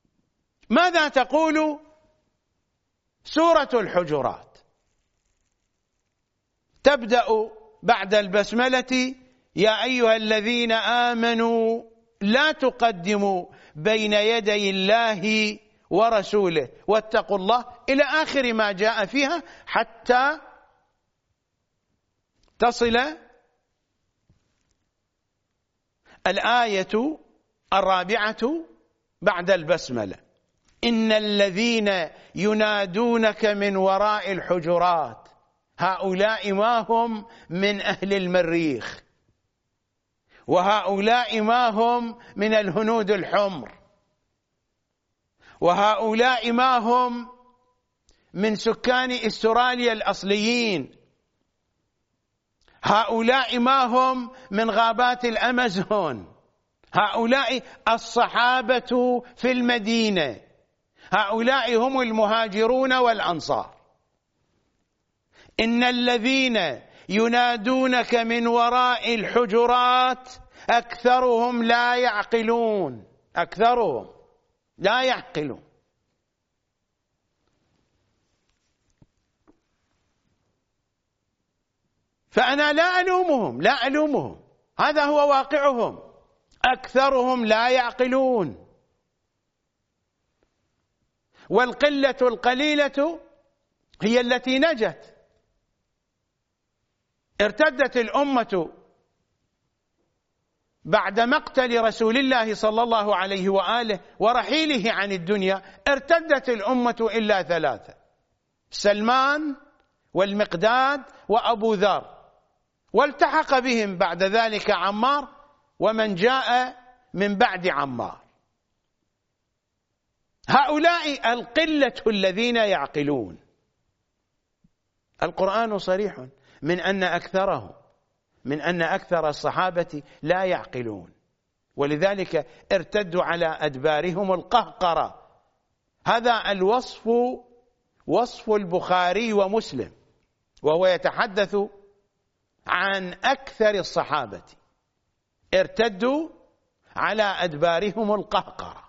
ماذا تقول سورة الحجرات؟ تبدأ بعد البسملة: يا أيها الذين آمنوا لا تقدموا بين يدي الله ورسوله واتقوا الله، إلى آخر ما جاء فيها، حتى تصل الآية الرابعة بعد البسملة: إن الذين ينادونك من وراء الحجرات هؤلاء ما هم من أهل المريخ، وهؤلاء ما هم من الهنود الحمر، وهؤلاء ما هم من سكان استراليا الأصليين، هؤلاء ما هم من غابات الأمازون، هؤلاء الصحابة في المدينة، هؤلاء هم المهاجرون والأنصار. إن الذين ينادونك من وراء الحجرات أكثرهم لا يعقلون، أكثرهم لا يعقلون. فأنا لا ألومهم، لا ألومهم، هذا هو واقعهم، أكثرهم لا يعقلون. والقلة القليلة هي التي نجت. ارتدت الأمة بعد مقتل رسول الله صلى الله عليه وآله ورحيله عن الدنيا، ارتدت الأمة إلا ثلاثة: سلمان والمقداد وأبو ذر، والتحق بهم بعد ذلك عمار ومن جاء من بعد عمار. هؤلاء القلة الذين يعقلون. القرآن صريح من أن أكثر الصحابة لا يعقلون، ولذلك ارتدوا على أدبارهم القهقرة. هذا الوصف وصف البخاري ومسلم، وهو يتحدث عن أكثر الصحابة ارتدوا على أدبارهم القهقرة،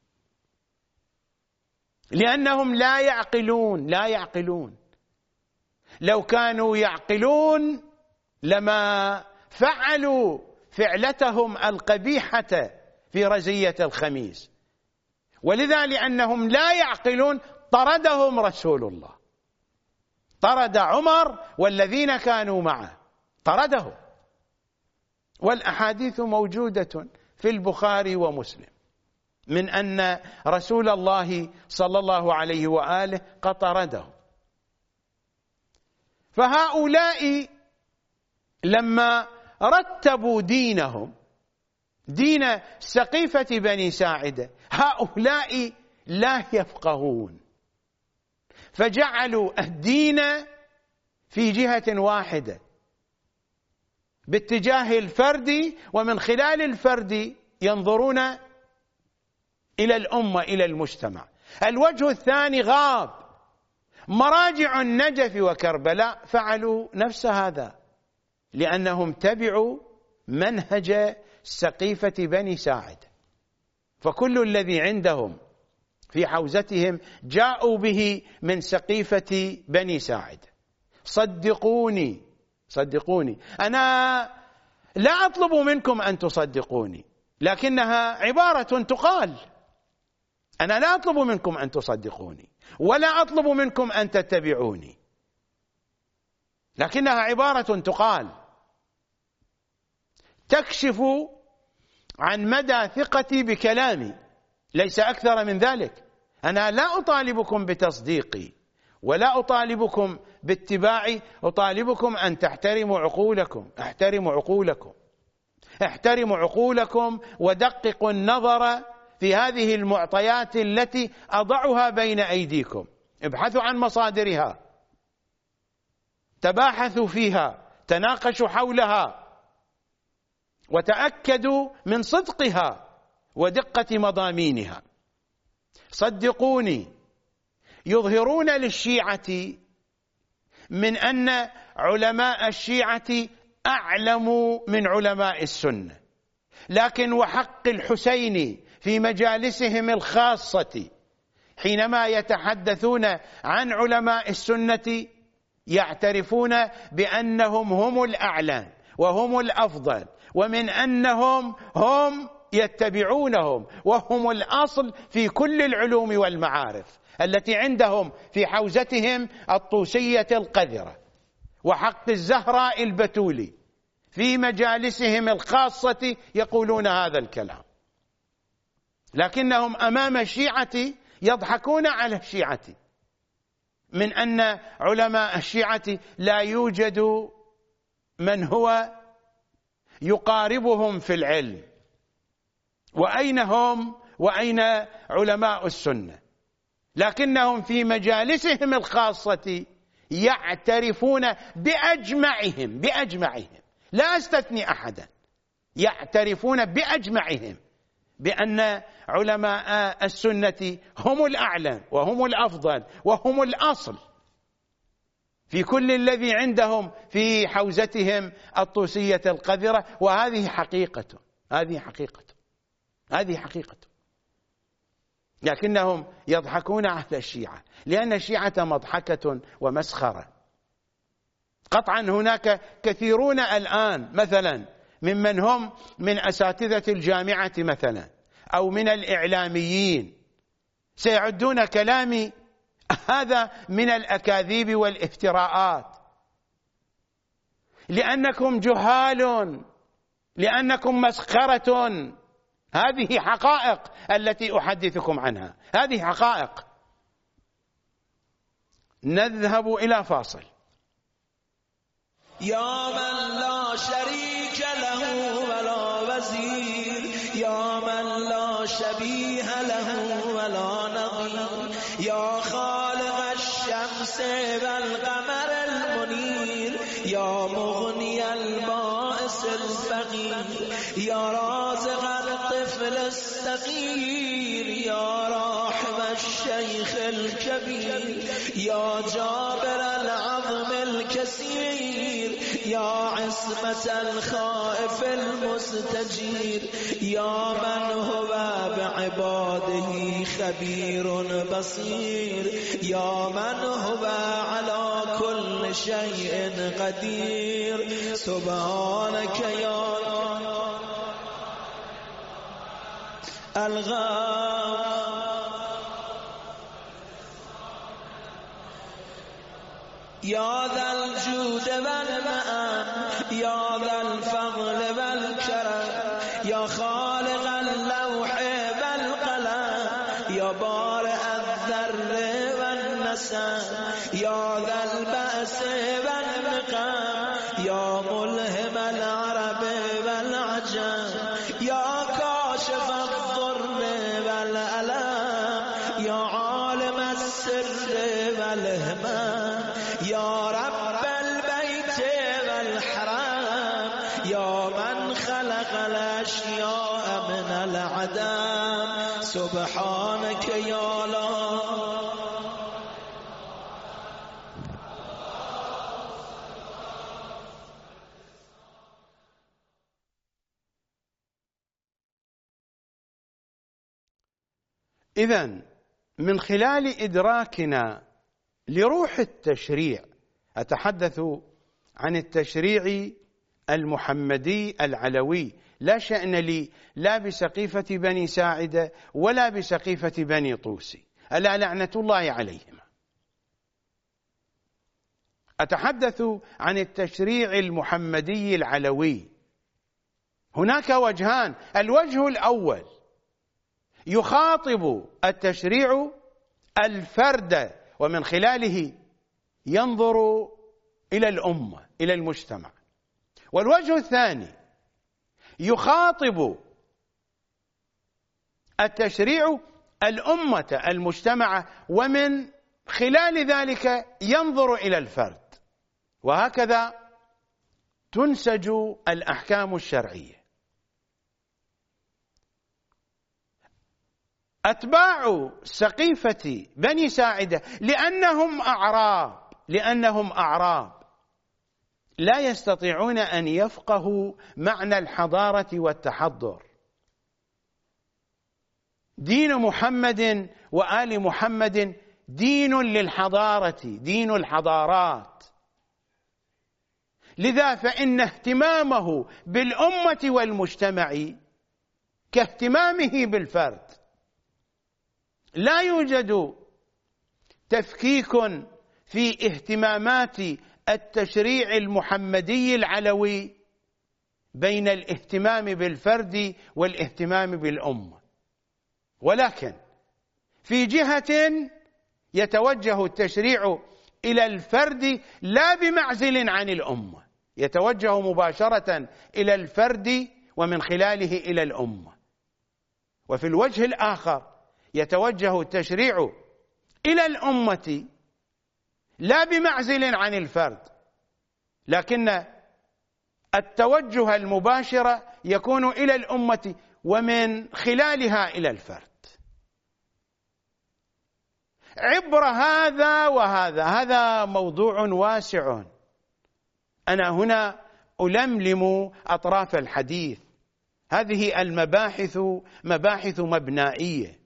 لأنهم لا يعقلون، لا يعقلون. لو كانوا يعقلون لما فعلوا فعلتهم القبيحة في رزية الخميس، ولذا لأنهم لا يعقلون طردهم رسول الله، طرد عمر والذين كانوا معه، طردهم. والأحاديث موجودة في البخاري ومسلم من أن رسول الله صلى الله عليه وآله قد طردهم. فهؤلاء لما رتبوا دينهم دين سقيفة بني ساعدة، هؤلاء لا يفقهون، فجعلوا الدين في جهة واحدة باتجاه الفرد، ومن خلال الفرد ينظرون إلى الأمة، إلى المجتمع. الوجه الثاني غاب. مراجع النجف وكربلاء فعلوا نفس هذا، لأنهم تبعوا منهج سقيفة بني ساعدة، فكل الذي عندهم في حوزتهم جاءوا به من سقيفة بني ساعدة. صدقوني، صدقوني، أنا لا أطلب منكم أن تصدقوني، لكنها عبارة تقال. أنا لا أطلب منكم أن تصدقوني، ولا أطلب منكم أن تتبعوني، لكنها عبارة تقال تكشف عن مدى ثقتي بكلامي، ليس أكثر من ذلك. أنا لا أطالبكم بتصديقي ولا أطالبكم باتباعي، أطالبكم أن تحترموا عقولكم. احترموا عقولكم، احترموا عقولكم، ودققوا النظر في هذه المعطيات التي أضعها بين أيديكم. ابحثوا عن مصادرها، تباحثوا فيها، تناقشوا حولها، وتأكدوا من صدقها ودقة مضامينها. صدقوني، يظهرون للشيعة من أن علماء الشيعة أعلم من علماء السنة، لكن وحق الحسين في مجالسهم الخاصة حينما يتحدثون عن علماء السنة يعترفون بأنهم هم الأعلى وهم الأفضل، ومن أنهم هم يتبعونهم وهم الأصل في كل العلوم والمعارف التي عندهم في حوزتهم الطوسية القذرة وحق الزهراء البتولي. في مجالسهم الخاصة يقولون هذا الكلام، لكنهم أمام الشيعة يضحكون على الشيعة، من أن علماء الشيعة لا يوجد من هو يقاربهم في العلم، وأين هم وأين علماء السنة؟ لكنهم في مجالسهم الخاصة يعترفون بأجمعهم لا أستثني أحدا، يعترفون بأجمعهم بأن علماء السنة هم الأعلى وهم الأفضل وهم الأصل في كل الذي عندهم في حوزتهم الطوسية القذرة. وهذه حقيقة، هذه حقيقة. لكنهم يضحكون على الشيعة، لأن الشيعة مضحكة ومسخرة. قطعا هناك كثيرون الآن مثلا ممن هم من أساتذة الجامعة مثلا أو من الإعلاميين سيعدون كلامي هذا من الأكاذيب والافتراءات، لأنكم جهال، لأنكم مسخرة. هذه حقائق التي أحدثكم عنها، هذه حقائق. نذهب إلى فاصل. يا من لا شريك له ولا وزير، يا من لا شبيه له ولا نظير، يا خالق الشمس والقمر المنير، يا مغني البائس الفقير، يا رازق الطفل الصغير، يا راحم الشيخ الكبير، يا جابر العظم الكثير، يا عصمة الخائف المستجير، يا من هو بعباده خبير بصير، يا من هو على كل شيء قدير. سبحانك يا يا ذا الجود والمآن، يا ذا الفضل والكرم، يا خالق اللوح والقلم، يا بارئ الذر والنسم، يا ذا البأس والنقم، يا ملهم العرب والعجم، يا كاشف الضر والألم، يا عالم السر والهمم، يا رب البيت والحرم، يا من خلق الأشياء من العدم. سبحانك يا الله. إذن من خلال إدراكنا لروح التشريع، أتحدث عن التشريع المحمدي العلوي، لا شأن لي لا بسقيفة بني ساعدة ولا بسقيفة بني طوسي، ألا لعنة الله عليهما. أتحدث عن التشريع المحمدي العلوي. هناك وجهان. الوجه الأول يخاطب التشريع الفرد، ومن خلاله ينظر إلى الأمة، إلى المجتمع. والوجه الثاني يخاطب التشريع الأمة، المجتمع، ومن خلال ذلك ينظر إلى الفرد. وهكذا تنسج الأحكام الشرعية. أتباع سقيفة بني ساعدة لأنهم أعراب لا يستطيعون أن يفقهوا معنى الحضارة والتحضر. دين محمد وآل محمد دين للحضارة، دين الحضارات، لذا فإن اهتمامه بالأمة والمجتمع كاهتمامه بالفرد. لا يوجد تفكيك في اهتمامات التشريع المحمدي العلوي بين الاهتمام بالفرد والاهتمام بالأمة، ولكن في جهة يتوجه التشريع إلى الفرد لا بمعزل عن الأمة، يتوجه مباشرة إلى الفرد ومن خلاله إلى الأمة. وفي الوجه الآخر يتوجه التشريع إلى الأمة لا بمعزل عن الفرد، لكن التوجه المباشر يكون إلى الأمة ومن خلالها إلى الفرد. عبر هذا وهذا، هذا موضوع واسع، أنا هنا ألملم أطراف الحديث. هذه المباحث مباحث مبنائية،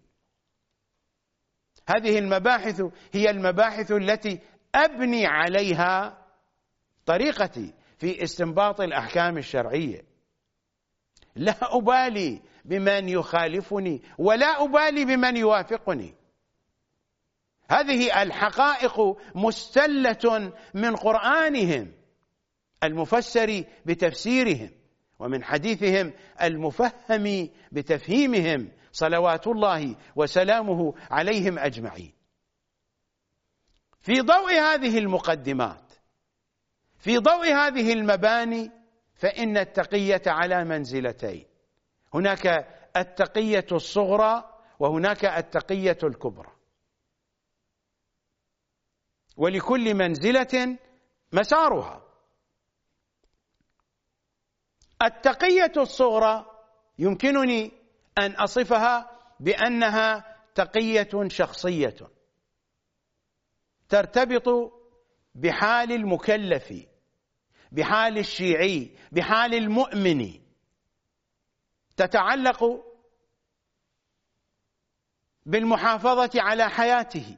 هذه المباحث هي المباحث التي أبني عليها طريقتي في استنباط الأحكام الشرعية. لا أبالي بمن يخالفني ولا أبالي بمن يوافقني. هذه الحقائق مستلة من قرآنهم المفسر بتفسيرهم، ومن حديثهم المفهم بتفهيمهم صلوات الله وسلامه عليهم أجمعين. في ضوء هذه المقدمات، في ضوء هذه المباني، فإن التقية على منزلتين، هناك التقية الصغرى وهناك التقية الكبرى، ولكل منزلة مسارها. التقية الصغرى يمكنني أن أصفها بأنها تقية شخصية ترتبط بحال المكلف، بحال الشيعي، بحال المؤمن، تتعلق بالمحافظة على حياته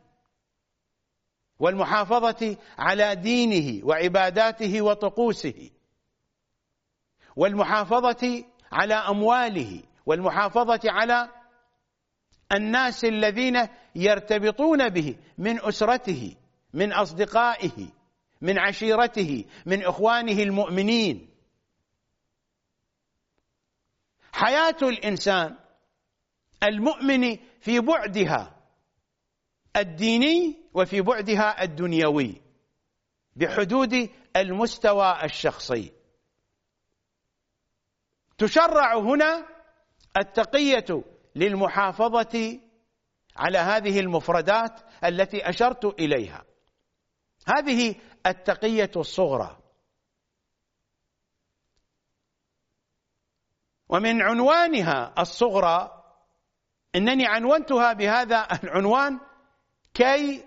والمحافظة على دينه وعباداته وطقوسه، والمحافظة على أمواله، والمحافظة على الناس الذين يرتبطون به من أسرته، من أصدقائه، من عشيرته، من إخوانه المؤمنين. حياة الإنسان المؤمن في بعدها الديني وفي بعدها الدنيوي بحدود المستوى الشخصي. تشرع هنا التقية للمحافظة على هذه المفردات التي أشرت إليها، هذه التقية الصغرى. ومن عنوانها الصغرى إنني عنونتها بهذا العنوان كي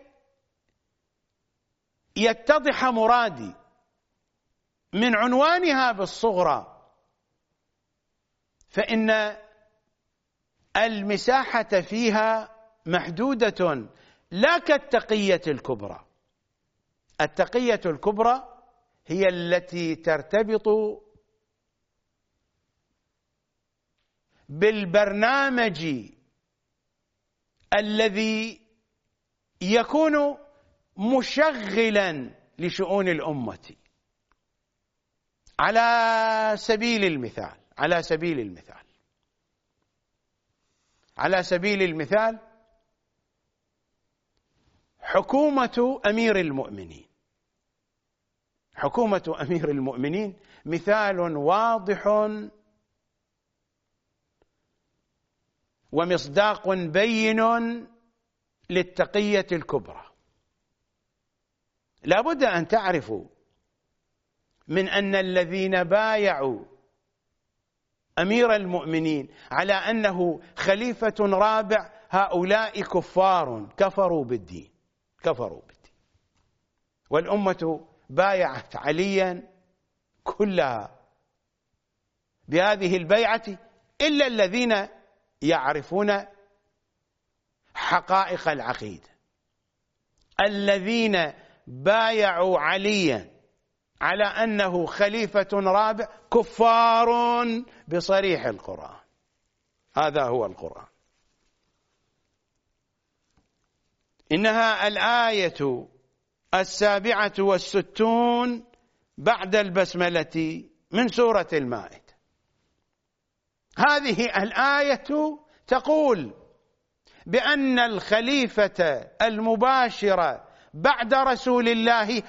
يتضح مرادي. من عنوانها بالصغرى فإن المساحة فيها محدودة لا كالتقية الكبرى. التقية الكبرى هي التي ترتبط بالبرنامج الذي يكون مشغلا لشؤون الأمة. على سبيل المثال حكومة أمير المؤمنين مثال واضح ومصداق بين للتقية الكبرى. لا بد أن تعرفوا من أن الذين بايعوا أمير المؤمنين على أنه خليفة رابع هؤلاء كفار كفروا بالدين. والأمة بايعت عليا كلها بهذه البيعة إلا الذين يعرفون حقائق العقيدة. الذين بايعوا عليا على أنه خليفة رابع كفار بصريح القرآن. هذا هو القرآن. إنها الآية 67 بعد البسملة من سورة المائدة. هذه الآية تقول بأن الخليفة المباشر بعد رسول الله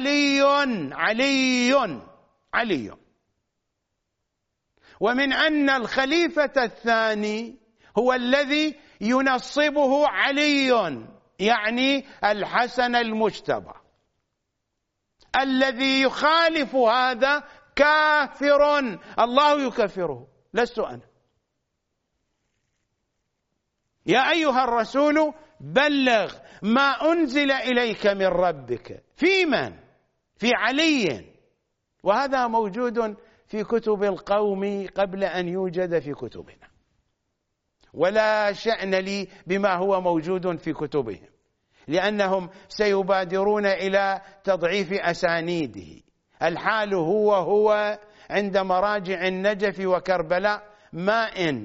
علي، ومن أن الخليفة الثاني هو الذي ينصبه علي، يعني الحسن المجتبى. الذي يخالف هذا كافر، الله يكفره، لست أنا. يا أيها الرسول بلغ ما أنزل إليك من ربك. في من؟ في علي. وهذا موجود في كتب القوم قبل أن يوجد في كتبنا، ولا شأن لي بما هو موجود في كتبهم، لأنهم سيبادرون إلى تضعيف أسانيده. الحال هو عند مراجع النجف وكربلاء ماء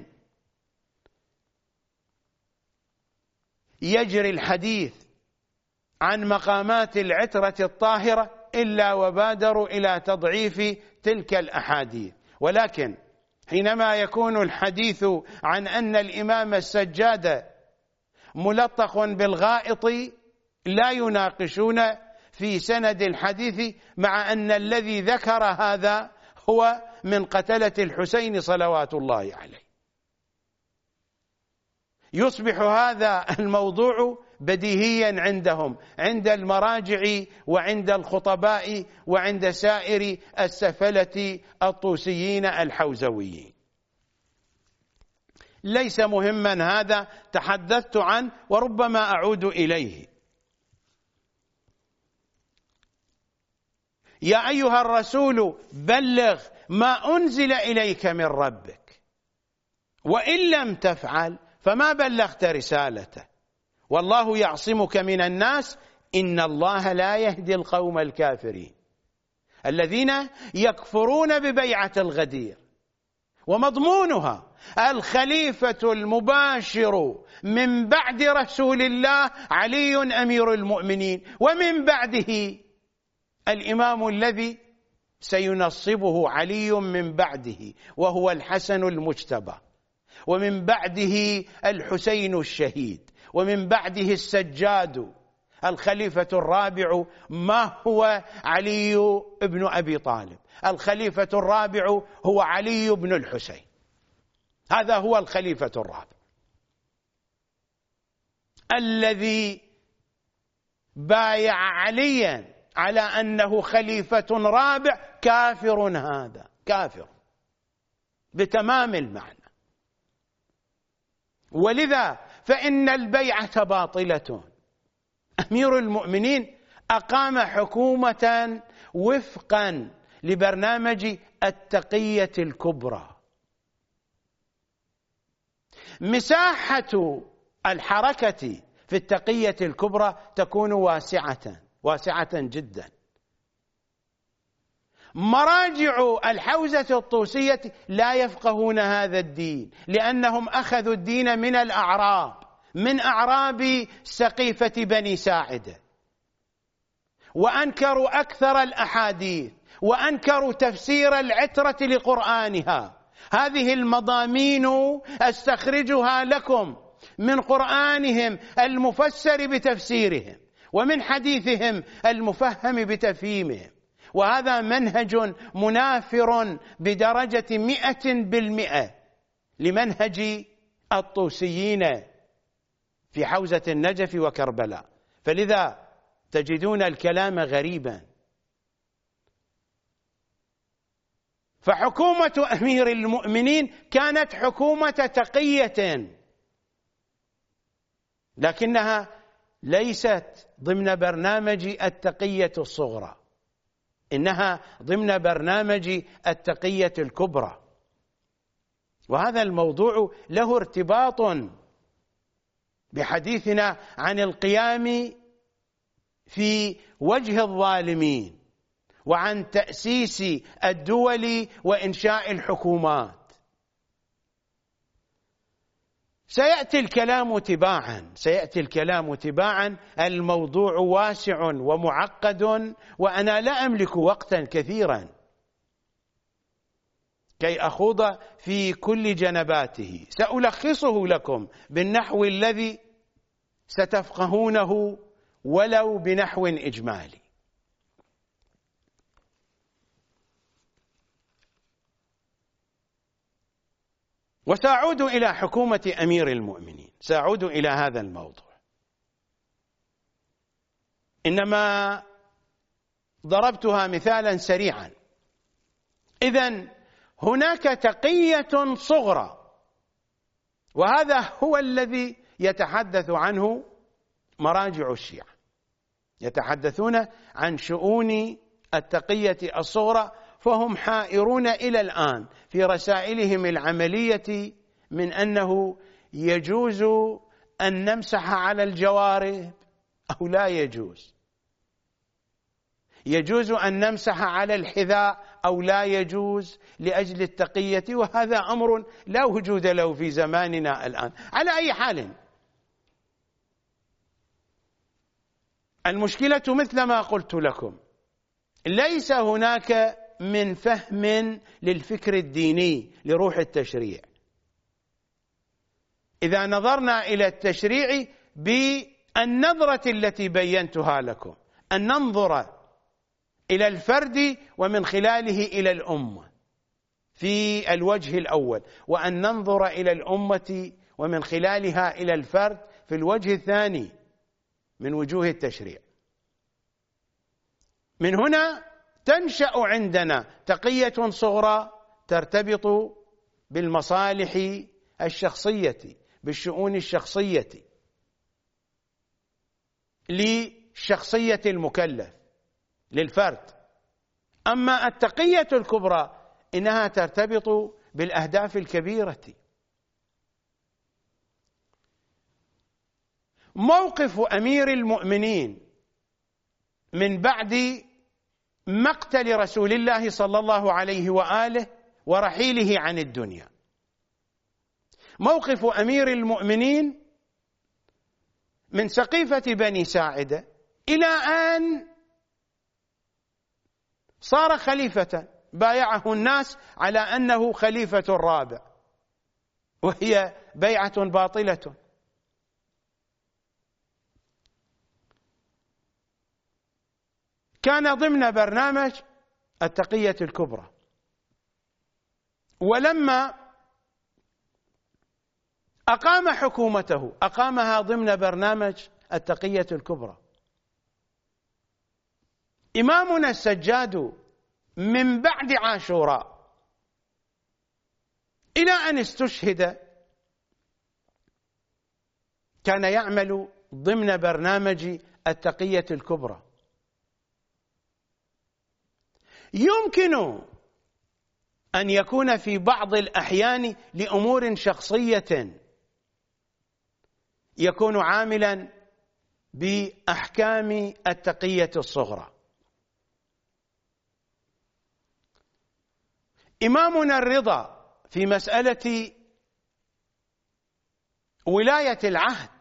يجري الحديث عن مقامات العترة الطاهرة إلا وبادروا إلى تضعيف تلك الأحاديث. ولكن حينما يكون الحديث عن أن الإمام السجاد ملطخ بالغائط لا يناقشون في سند الحديث، مع أن الذي ذكر هذا هو من قتلة الحسين صلوات الله عليه. يصبح هذا الموضوع بديهيا عندهم، عند المراجع وعند الخطباء وعند سائر السفلة الطوسيين الحوزويين. ليس مهما، هذا تحدثت عنه وربما أعود إليه. يا أيها الرسول بلغ ما أنزل إليك من ربك، وإن لم تفعل فما بلغت رسالته، والله يعصمك من الناس، إن الله لا يهدي القوم الكافرين الذين يكفرون ببيعة الغدير. ومضمونها الخليفة المباشر من بعد رسول الله علي أمير المؤمنين، ومن بعده الإمام الذي سينصبه علي من بعده وهو الحسن المجتبى، ومن بعده الحسين الشهيد، ومن بعده السجاد. الخليفة الرابع ما هو علي بن أبي طالب، الخليفة الرابع هو علي بن الحسين. هذا هو الخليفة الرابع الذي بايع عليا على أنه خليفة رابع. كافر، هذا كافر بتمام المعنى. ولذا فإن البيعة باطلة. أمير المؤمنين أقام حكومة وفقا لبرنامج التقية الكبرى. مساحة الحركة في التقية الكبرى تكون واسعة جدا. مراجع الحوزة الطوسية لا يفقهون هذا الدين، لأنهم أخذوا الدين من الأعراب، من أعراب سقيفة بني ساعدة، وأنكروا أكثر الأحاديث، وأنكروا تفسير العترة لقرآنها. هذه المضامين أستخرجها لكم من قرآنهم المفسر بتفسيرهم، ومن حديثهم المفهم بتفهيمهم. وهذا منهج منافر بدرجة 100% لمنهج الطوسيين في حوزة النجف وكربلاء. فلذا تجدون الكلام غريبا. فحكومة أمير المؤمنين كانت حكومة تقية، لكنها ليست ضمن برنامج التقية الصغرى، إنها ضمن برنامج التقية الكبرى. وهذا الموضوع له ارتباط بحديثنا عن القيام في وجه الظالمين وعن تأسيس الدول وإنشاء الحكومات. سيأتي الكلام تباعا. الموضوع واسع ومعقد، وأنا لا أملك وقتا كثيرا كي أخوض في كل جنباته. سألخصه لكم بالنحو الذي ستفقهونه ولو بنحو إجمالي. وسأعود إلى حكومة أمير المؤمنين، سأعود إلى هذا الموضوع، إنما ضربتها مثالا سريعا. إذن هناك تقية صغرى، وهذا هو الذي يتحدث عنه مراجع الشيعة، يتحدثون عن شؤون التقية الصغرى، فهم حائرون إلى الآن في رسائلهم العملية من أنه يجوز أن نمسح على الجوارب أو لا يجوز، يجوز أن نمسح على الحذاء أو لا يجوز لأجل التقية، وهذا أمر لا وجود له في زماننا الآن. على أي حال، المشكلة مثل ما قلت لكم، ليس هناك من فهم للفكر الديني لروح التشريع. إذا نظرنا إلى التشريع بالنظرة التي بينتها لكم، أن ننظر إلى الفرد ومن خلاله إلى الأمة في الوجه الأول، وأن ننظر إلى الأمة ومن خلالها إلى الفرد في الوجه الثاني من وجوه التشريع. من هنا تنشأ عندنا تقية صغرى ترتبط بالمصالح الشخصية، بالشؤون الشخصية لشخصية المكلف للفرد. أما التقية الكبرى إنها ترتبط بالأهداف الكبيرة. موقف أمير المؤمنين من بعد مقتل رسول الله صلى الله عليه وآله ورحيله عن الدنيا، موقف أمير المؤمنين من سقيفة بني ساعدة إلى أن صار خليفة، بايعه الناس على أنه خليفة الرابع، وهي بيعة باطلة. كان ضمن برنامج التقية الكبرى، ولما أقام حكومته أقامها ضمن برنامج التقية الكبرى. إمامنا السجاد من بعد عاشوراء إلى أن استشهد كان يعمل ضمن برنامج التقية الكبرى. يمكن أن يكون في بعض الأحيان لأمور شخصية يكون عاملا بأحكام التقية الصغرى. إمامنا الرضا في مسألة ولاية العهد،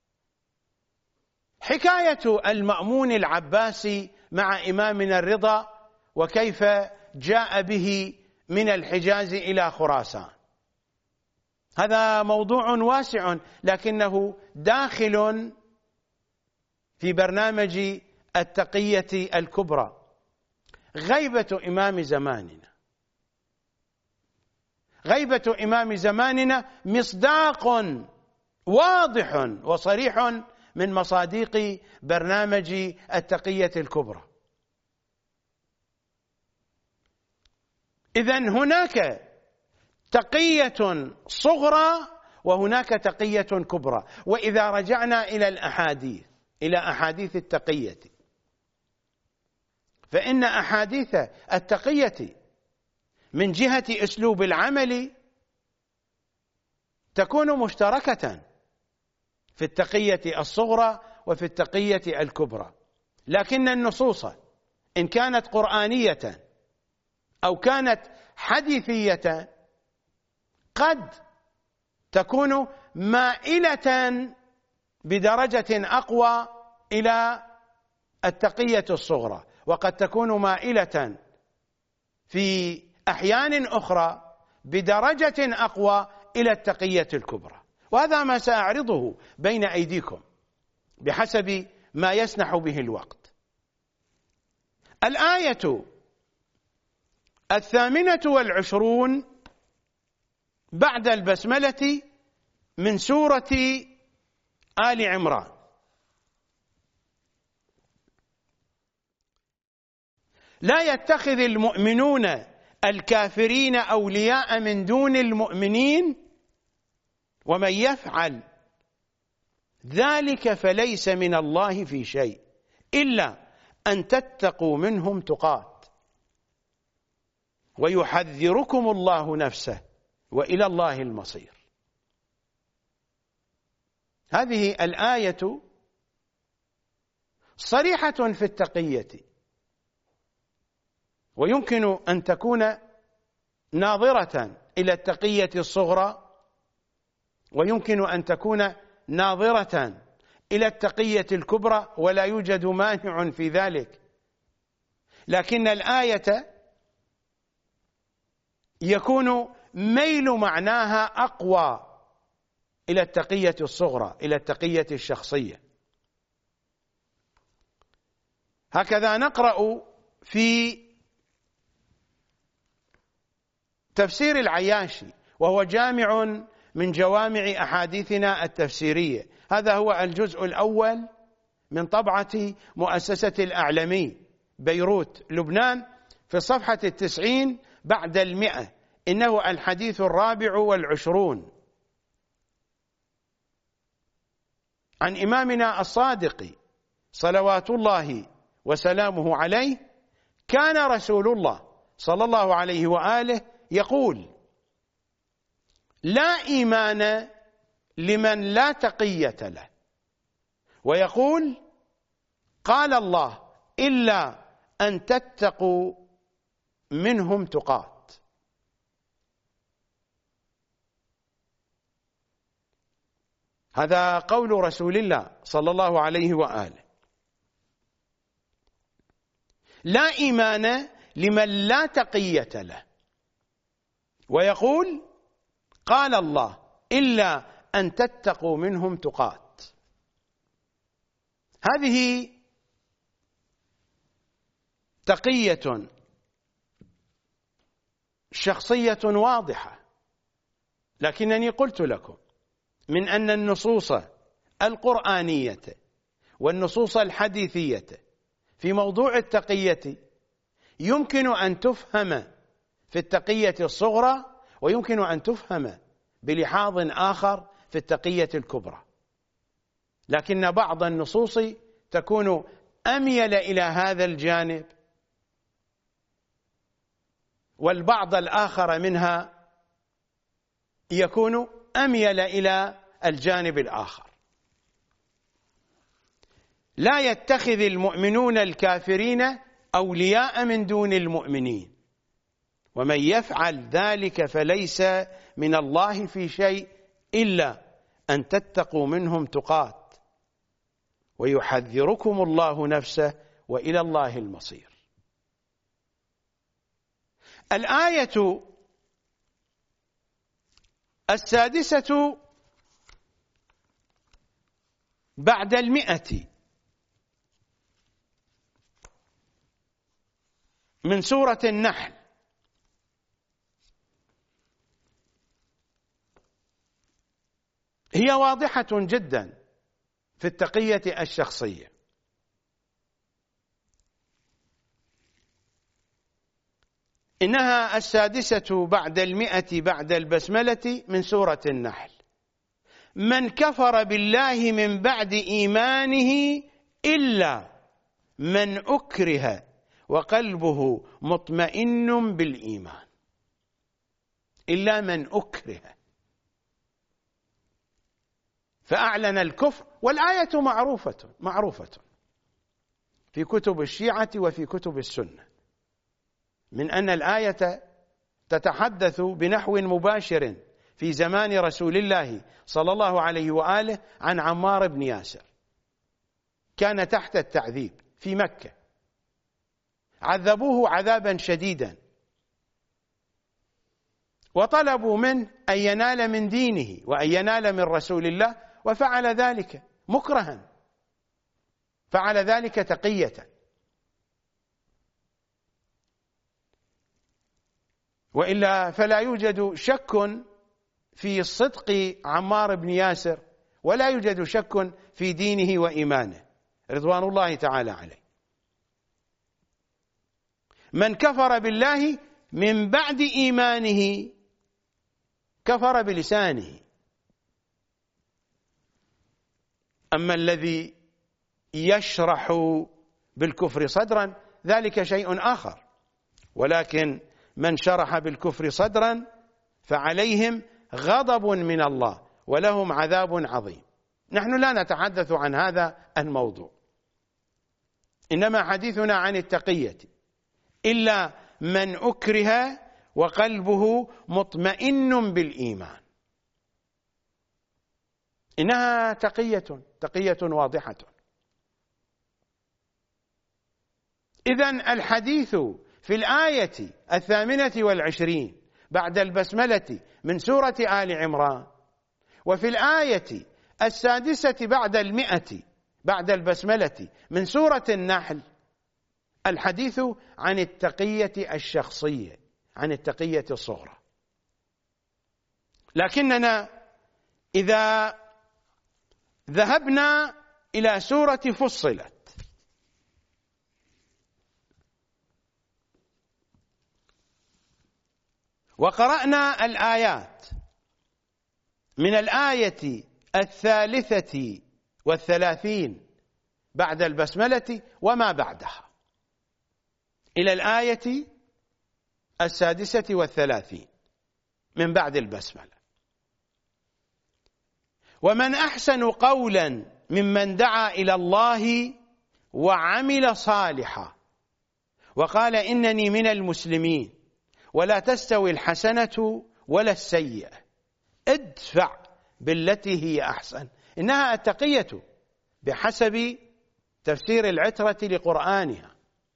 حكاية المأمون العباسي مع إمامنا الرضا وكيف جاء به من الحجاز إلى خراسان، هذا موضوع واسع لكنه داخل في برنامج التقية الكبرى. غيبة إمام زماننا، غيبة إمام زماننا مصداق واضح وصريح من مصاديق برنامج التقية الكبرى. إذن هناك تقية صغرى وهناك تقية كبرى. وإذا رجعنا إلى الأحاديث، إلى أحاديث التقية، فإن أحاديث التقية من جهة أسلوب العمل تكون مشتركة في التقية الصغرى وفي التقية الكبرى، لكن النصوص إن كانت قرآنية أو كانت حديثية قد تكون مائلة بدرجة أقوى إلى التقية الصغرى، وقد تكون مائلة في أحيان أخرى بدرجة أقوى إلى التقية الكبرى. وهذا ما سأعرضه بين أيديكم بحسب ما يسنح به الوقت. الآية 28 بعد البسملة من سورة آل عمران: لا يتخذ المؤمنون الكافرين أولياء من دون المؤمنين ومن يفعل ذلك فليس من الله في شيء إلا أن تتقوا منهم تقات ويحذركم الله نفسه وإلى الله المصير. هذه الآية صريحة في التقية، ويمكن أن تكون ناظرة إلى التقية الصغرى، ويمكن أن تكون ناظرة إلى التقية الكبرى، ولا يوجد مانع في ذلك. لكن الآية يكون ميل معناها أقوى إلى التقية الصغرى، إلى التقية الشخصية. هكذا نقرأ في تفسير العياشي، وهو جامع من جوامع أحاديثنا التفسيرية. هذا هو الجزء الأول من طبعة مؤسسة الأعلمي بيروت لبنان في الصفحة 90 بعد 100. إنه الحديث 24 عن إمامنا الصادق صلوات الله وسلامه عليه: كان رسول الله صلى الله عليه وآله يقول: لا إيمان لمن لا تقية له، ويقول: قال الله: إلا أن تتقوا منهم تقات. هذا قول رسول الله صلى الله عليه وآله: لا إيمان لمن لا تقية له، ويقول: قال الله: إلا أن تتقوا منهم تقات. هذه تقية شخصية واضحة، لكنني قلت لكم من أن النصوص القرآنية والنصوص الحديثية في موضوع التقية يمكن أن تفهم في التقية الصغرى، ويمكن أن تفهم بلحاظ آخر في التقية الكبرى. لكن بعض النصوص تكون أميل إلى هذا الجانب، والبعض الآخر منها يكون أميل إلى الجانب الآخر. لا يتخذ المؤمنون الكافرين أولياء من دون المؤمنين ومن يفعل ذلك فليس من الله في شيء إلا أن تتقوا منهم تقات ويحذركم الله نفسه وإلى الله المصير. الآية 6 بعد 100 من سورة النحل: هي واضحة جدا في التقية الشخصية. إنها 6 بعد 100 بعد البسملة من سورة النحل: من كفر بالله من بعد إيمانه إلا من أكره وقلبه مطمئن بالإيمان. إلا من أكره، فأعلن الكفر. والآية معروفة في كتب الشيعة وفي كتب السنة من أن الآية تتحدث بنحو مباشر في زمان رسول الله صلى الله عليه وآله عن عمار بن ياسر، كان تحت التعذيب في مكة، عذبوه عذابا شديدا وطلبوا منه أن ينال من دينه وأن ينال من رسول الله، وفعل ذلك مكرها، فعل ذلك تقية. وإلا فلا يوجد شك في صدق عمار بن ياسر ولا يوجد شك في دينه وإيمانه رضوان الله تعالى عليه. من كفر بالله من بعد إيمانه كفر بلسانه، أما الذي يشرح بالكفر صدرا ذلك شيء آخر، ولكن من شرح بالكفر صدرا فعليهم غضب من الله ولهم عذاب عظيم. نحن لا نتحدث عن هذا الموضوع، إنما حديثنا عن التقية، إلا من أكره وقلبه مطمئن بالإيمان، إنها تقية واضحة. إذن الحديث في الآية 28 بعد البسملة من سورة آل عمران، وفي الآية 6 بعد 100 بعد البسملة من سورة النحل، الحديث عن التقية الشخصية، عن التقية الصغرى. لكننا إذا ذهبنا إلى سورة فصلت وقرأنا الآيات من الآية 33 بعد البسملة وما بعدها إلى الآية 36 من بعد البسملة، ومن أحسن قولا ممن دعا إلى الله وعمل صالحا وقال إنني من المسلمين ولا تستوي الحسنة ولا السيئة ادفع بالتي هي أحسن. إنها التقية بحسب تفسير العترة لقرآنها،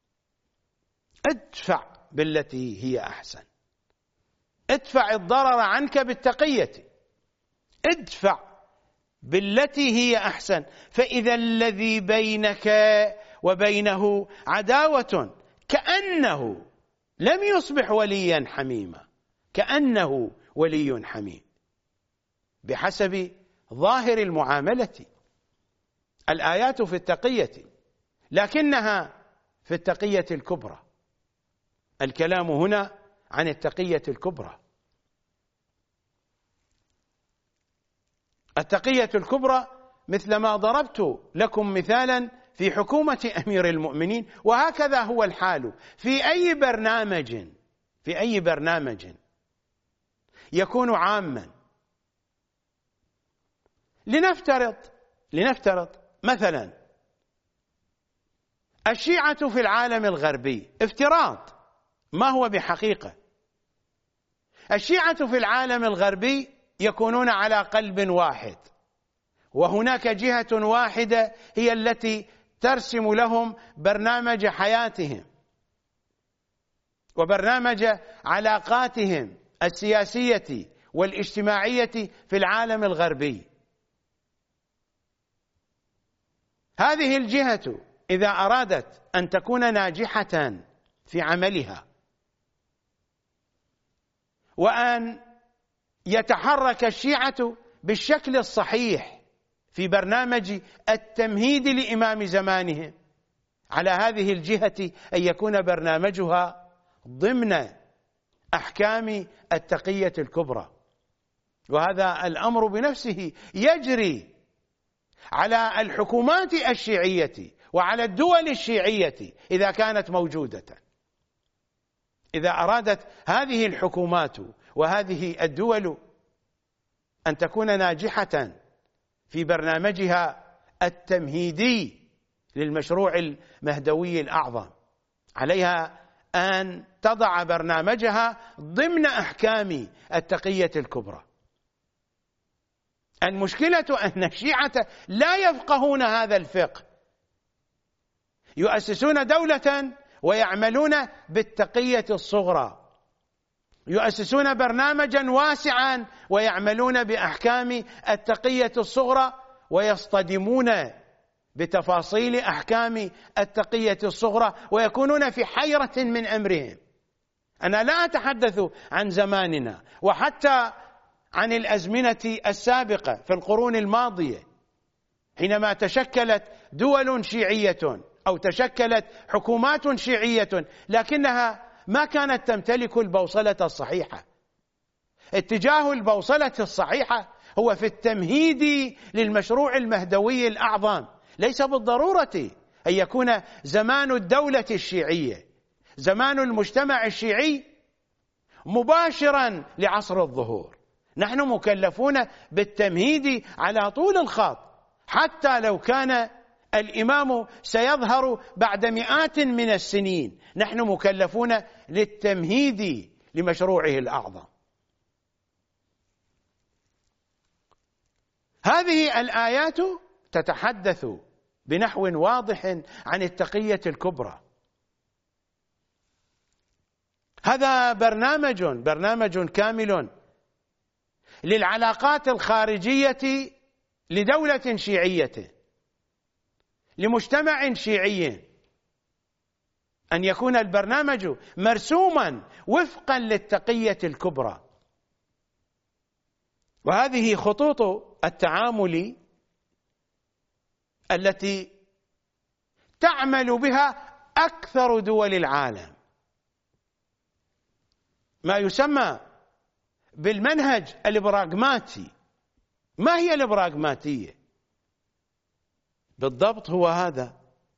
ادفع بالتي هي أحسن، ادفع الضرر عنك بالتقية، ادفع بالتي هي أحسن. فإذا الذي بينك وبينه عداوة كأنه لم يصبح وليا حميما، كأنه ولي حميم بحسب ظاهر المعاملة. الآيات في التقية، لكنها في التقية الكبرى. الكلام هنا عن التقية الكبرى. التقية الكبرى مثل ما ضربت لكم مثالا في حكومة أمير المؤمنين، وهكذا هو الحال في أي برنامج يكون عاما. لنفترض مثلا الشيعة في العالم الغربي، افتراض ما هو بحقيقة، الشيعة في العالم الغربي يكونون على قلب واحد، وهناك جهة واحدة هي التي ترسم لهم برنامج حياتهم وبرنامج علاقاتهم السياسية والاجتماعية في العالم الغربي. هذه الجهة إذا أرادت أن تكون ناجحة في عملها وأن يتحرك الشيعة بالشكل الصحيح في برنامج التمهيد لإمام زمانهم، على هذه الجهة أن يكون برنامجها ضمن أحكام التقية الكبرى. وهذا الأمر بنفسه يجري على الحكومات الشيعية وعلى الدول الشيعية إذا كانت موجودة. إذا أرادت هذه الحكومات وهذه الدول أن تكون ناجحة في برنامجها التمهيدي للمشروع المهدوي الأعظم، عليها أن تضع برنامجها ضمن أحكام التقية الكبرى. المشكلة أن الشيعة لا يفقهون هذا الفقه، يؤسسون دولة ويعملون بالتقية الصغرى، يؤسسون برنامجا واسعا ويعملون بأحكام التقية الصغرى، ويصطدمون بتفاصيل أحكام التقية الصغرى ويكونون في حيرة من أمرهم. أنا لا أتحدث عن زماننا وحتى عن الأزمنة السابقة في القرون الماضية، حينما تشكلت دول شيعية أو تشكلت حكومات شيعية لكنها ما كانت تمتلك البوصلة الصحيحة. اتجاه البوصلة الصحيحة هو في التمهيد للمشروع المهدوي الأعظم، ليس بالضرورة أن يكون زمان الدولة الشيعية، زمان المجتمع الشيعي مباشرا لعصر الظهور. نحن مكلفون بالتمهيد على طول الخط، حتى لو كان الإمام سيظهر بعد مئات من السنين، نحن مكلفون للتمهيد لمشروعه الأعظم. هذه الآيات تتحدث بنحو واضح عن التقية الكبرى. هذا برنامج كامل للعلاقات الخارجية لدولة شيعية، لمجتمع شيعي، أن يكون البرنامج مرسوما وفقا للتقية الكبرى. وهذه خطوط التعامل التي تعمل بها أكثر دول العالم، ما يسمى بالمنهج البراغماتي. ما هي البراغماتية؟ بالضبط هو هذا: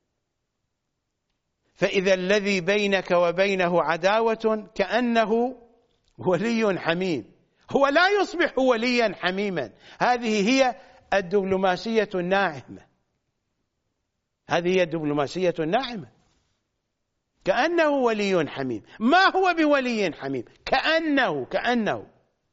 فإذا الذي بينك وبينه عداوة كأنه ولي حميم. هو لا يصبح وليا حميما. هذه هي الدبلوماسية الناعمة، هذه هي الدبلوماسية الناعمة. كأنه ولي حميم. ما هو بولي حميم؟ كأنه.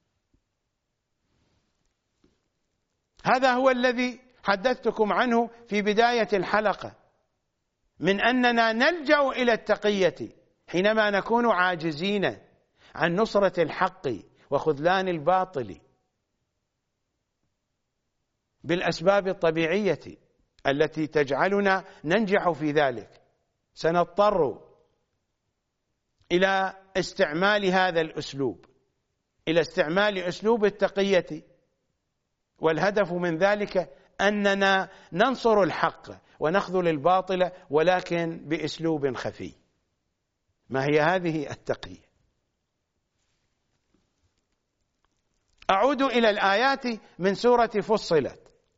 هذا هو الذي حدثتكم عنه في بداية الحلقة، من أننا نلجأ إلى التقية حينما نكون عاجزين عن نصرة الحق وخذلان الباطل بالأسباب الطبيعية التي تجعلنا ننجح في ذلك. سنضطر إلى استعمال هذا الأسلوب، إلى استعمال أسلوب التقية، والهدف من ذلك أننا ننصر الحق ونخذل الباطل، ولكن بأسلوب خفي. ما هي هذه التقية؟ أعود إلى الآيات من سورة فصلت: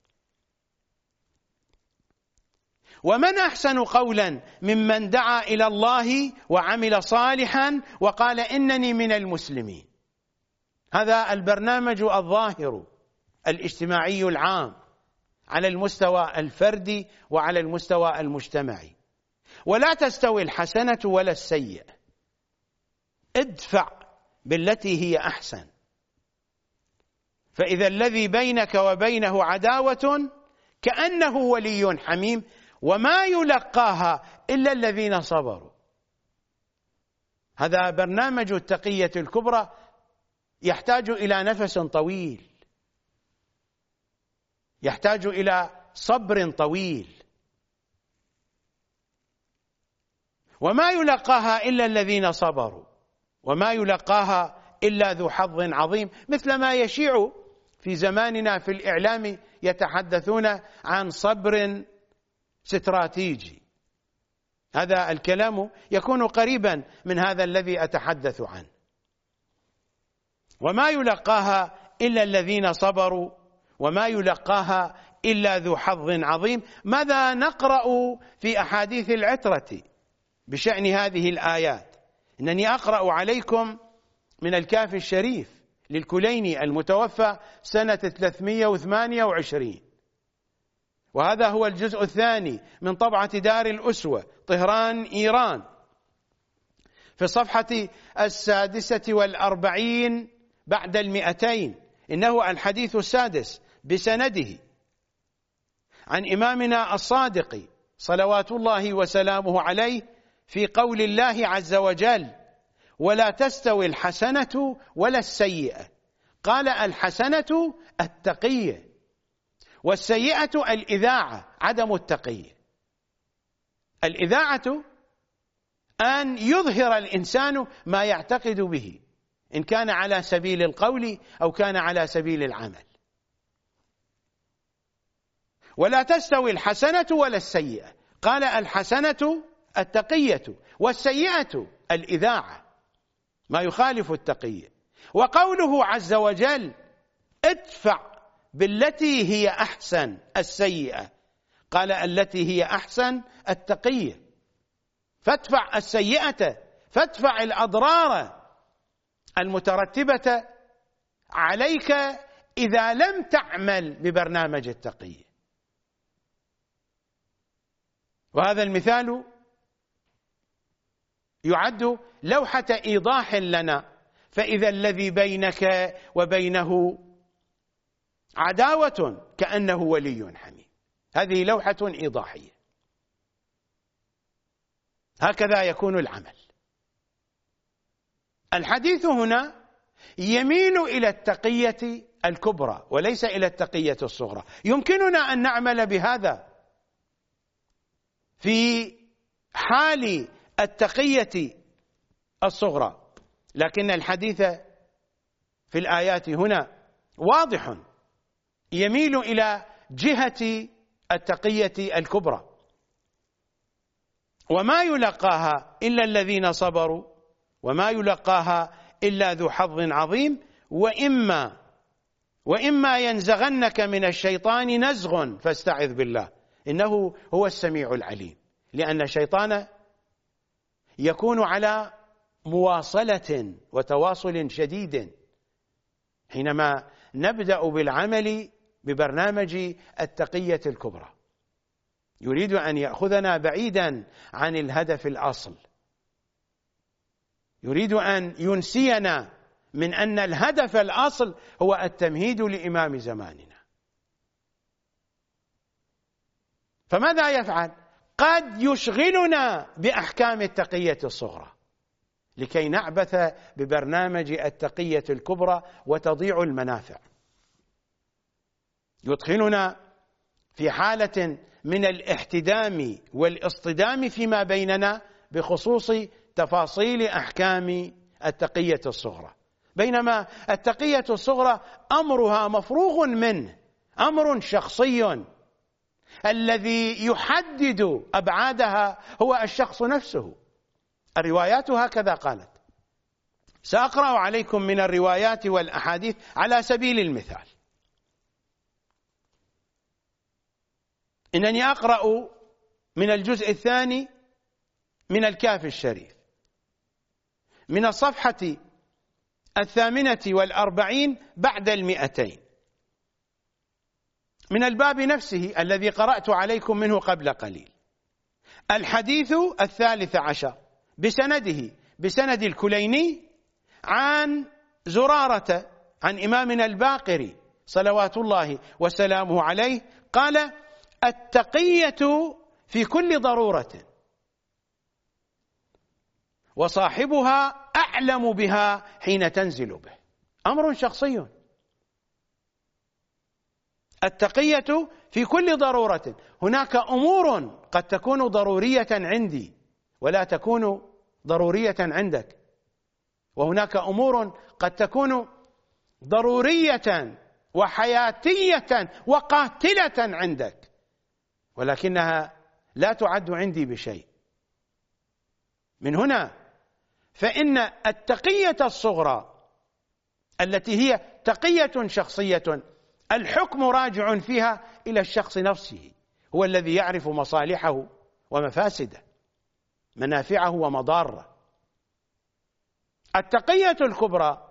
ومن أحسن قولا ممن دعا إلى الله وعمل صالحا وقال إنني من المسلمين. هذا البرنامج الظاهر الاجتماعي العام على المستوى الفردي وعلى المستوى المجتمعي. ولا تستوي الحسنة ولا السيئة، ادفع بالتي هي أحسن. فإذا الذي بينك وبينه عداوة كأنه ولي حميم وما يلقاها إلا الذين صبروا. هذا برنامج التقية الكبرى يحتاج إلى نفس طويل، يحتاج إلى صبر طويل. وما يلقاها إلا الذين صبروا، وما يلقاها إلا ذو حظ عظيم. مثل ما يشيع في زماننا في الإعلام، يتحدثون عن صبر استراتيجي. هذا الكلام يكون قريبا من هذا الذي أتحدث عنه. وما يلقاها إلا الذين صبروا وما يلقاها إلا ذو حظ عظيم. ماذا نقرأ في أحاديث العترة بشأن هذه الآيات؟ إنني أقرأ عليكم من الكافي الشريف للكليني المتوفى سنة 328، وهذا هو الجزء الثاني من طبعة دار الأسوة طهران إيران في الصفحة 46 بعد 200. إنه الحديث السادس بسنده عن إمامنا الصادق صلوات الله وسلامه عليه في قول الله عز وجل: ولا تستوي الحسنة ولا السيئة. قال: الحسنة التقية، والسيئة الإذاعة عدم التقية. الإذاعة أن يظهر الإنسان ما يعتقد به، إن كان على سبيل القول أو كان على سبيل العمل. ولا تستوي الحسنة ولا السيئة. قال: الحسنة التقية، والسيئة الإذاعة، ما يخالف التقية. وقوله عز وجل: ادفع بالتي هي أحسن السيئة. قال: التي هي أحسن التقية. فادفع السيئة، فادفع الأضرار المترتبة عليك إذا لم تعمل ببرنامج التقية. وهذا المثال يعد لوحة إيضاح لنا. فإذا الذي بينك وبينه عداوة كأنه ولي حميم، هذه لوحة إيضاحية. هكذا يكون العمل. الحديث هنا يميل إلى التقية الكبرى وليس إلى التقية الصغرى. يمكننا أن نعمل بهذا في حال التقية الصغرى، لكن الحديث في الآيات هنا واضح، يميل إلى جهة التقية الكبرى. وما يلقاها إلا الذين صبروا، وما يلقاها إلا ذو حظ عظيم. وإما ينزغنك من الشيطان نزغ فاستعذ بالله إنه هو السميع العليم. لأن الشيطان يكون على مواصلة وتواصل شديد حينما نبدأ بالعمل ببرنامج التقية الكبرى. يريد أن يأخذنا بعيدا عن الهدف الأصل، يريد أن ينسينا من أن الهدف الأصل هو التمهيد لإمام زماننا. فماذا يفعل؟ قد يشغلنا بأحكام التقية الصغرى لكي نعبث ببرنامج التقية الكبرى وتضيع المنافع. يدخلنا في حالة من الاحتدام والاصطدام فيما بيننا بخصوص تفاصيل أحكام التقية الصغرى، بينما التقية الصغرى أمرها مفروغ منه، أمر شخصي الذي يحدد أبعادها هو الشخص نفسه. الروايات هكذا قالت. سأقرأ عليكم من الروايات والأحاديث على سبيل المثال. إنني أقرأ من الجزء الثاني من الكافي الشريف من الصفحة 48 بعد 200 من الباب نفسه الذي قرأت عليكم منه قبل قليل. الحديث 13 بسند الكليني عن زرارة عن إمامنا الباقر صلوات الله وسلامه عليه قال: التقية في كل ضرورة، وصاحبها أعلم بها حين تنزل به. أمر شخصي. التقية في كل ضرورة. هناك أمور قد تكون ضرورية عندي ولا تكون ضرورية عندك، وهناك أمور قد تكون ضرورية وحياتية وقاتلة عندك ولكنها لا تعد عندي بشيء. من هنا فإن التقية الصغرى التي هي تقية شخصية الحكم راجع فيها إلى الشخص نفسه، هو الذي يعرف مصالحه ومفاسده، منافعه ومضاره. التقية الكبرى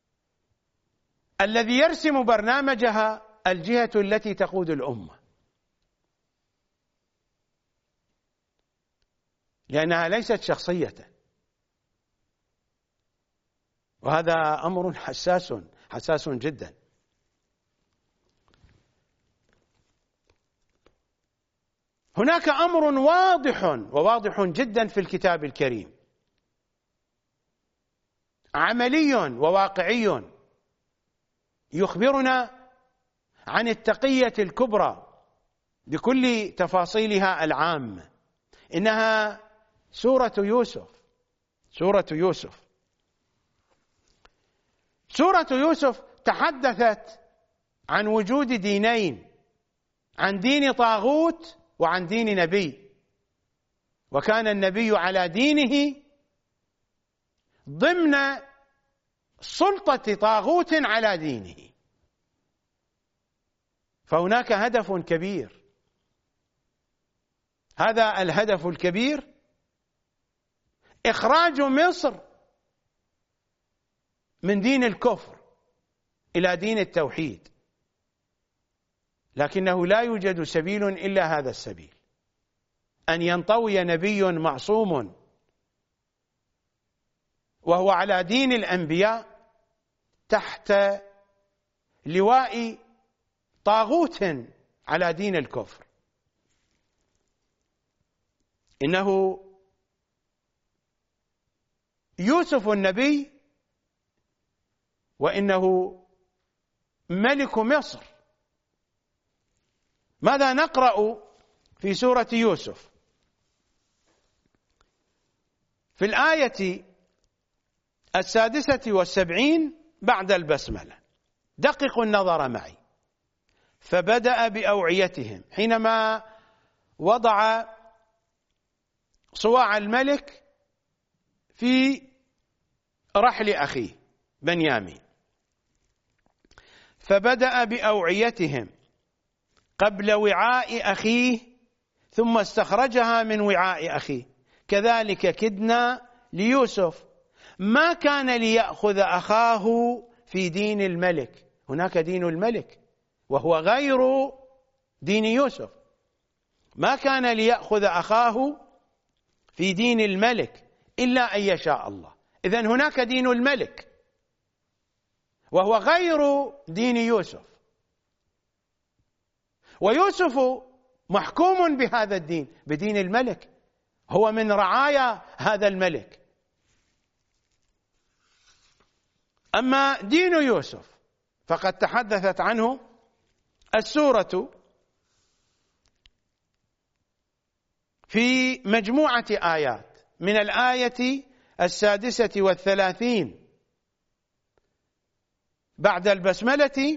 الذي يرسم برنامجها الجهة التي تقود الأمة، لأنها ليست شخصيته، وهذا أمر حساس جدا. هناك أمر واضح جدا في الكتاب الكريم، عملي وواقعي، يخبرنا عن التقية الكبرى بكل تفاصيلها العامة. إنها سورة يوسف. سورة يوسف تحدثت عن وجود دينين، عن دين طاغوت وعن دين نبي، وكان النبي على دينه ضمن سلطة طاغوت على دينه. فهناك هدف كبير، هذا الهدف الكبير إخراج مصر من دين الكفر إلى دين التوحيد، لكنه لا يوجد سبيل إلا هذا السبيل، أن ينطوي نبي معصوم وهو على دين الأنبياء تحت لواء طاغوت على دين الكفر. إنه يوسف النبي، وإنه ملك مصر. ماذا نقرأ في سورة يوسف؟ في الآية 76 بعد البسملة: دققوا النظر معي. فبدأ بأوعيتهم، حينما وضع صواع الملك في رحل أخيه بنيامين. فبدأ بأوعيتهم قبل وعاء أخيه ثم استخرجها من وعاء أخيه كذلك كدنا ليوسف ما كان ليأخذ أخاه في دين الملك. هناك دين الملك وهو غير دين يوسف. ما كان ليأخذ أخاه في دين الملك إلا أن يشاء الله. إذن هناك دين الملك وهو غير دين يوسف، ويوسف محكوم بهذا الدين، بدين الملك، هو من رعايا هذا الملك. أما دين يوسف فقد تحدثت عنه السورة في مجموعة آيات، من الآية 36 بعد البسملة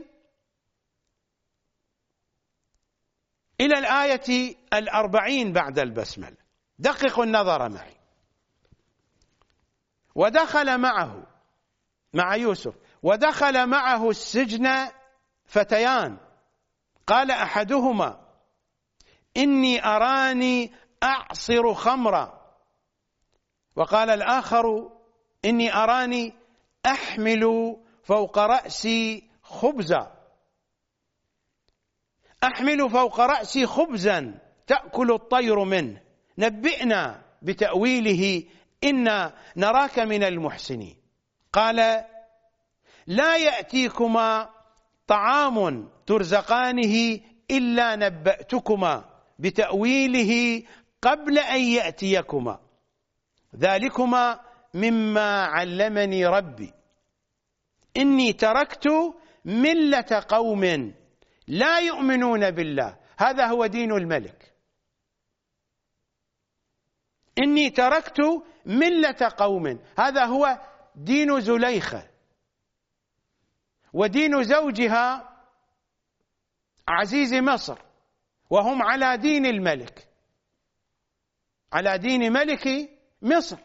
إلى الآية 40 بعد البسملة. دققوا النظر معي. ودخل معه، مع يوسف، ودخل معه السجن فتيان قال أحدهما إني أراني أعصر خمرا، وقال الآخر إني أراني أحمل فوق رأسي خبزا، أحمل فوق رأسي خبزا تأكل الطير منه، نبئنا بتأويله إنا نراك من المحسنين. قال لا يأتيكما طعام ترزقانه إلا نبأتكما بتأويله قبل أن يأتيكما، ذلكما مما علمني ربي إني تركت ملة قوم لا يؤمنون بالله. هذا هو دين الملك. إني تركت ملة قوم، هذا هو دين زليخة ودين زوجها عزيز مصر، وهم على دين الملك، على دين ملك مصر.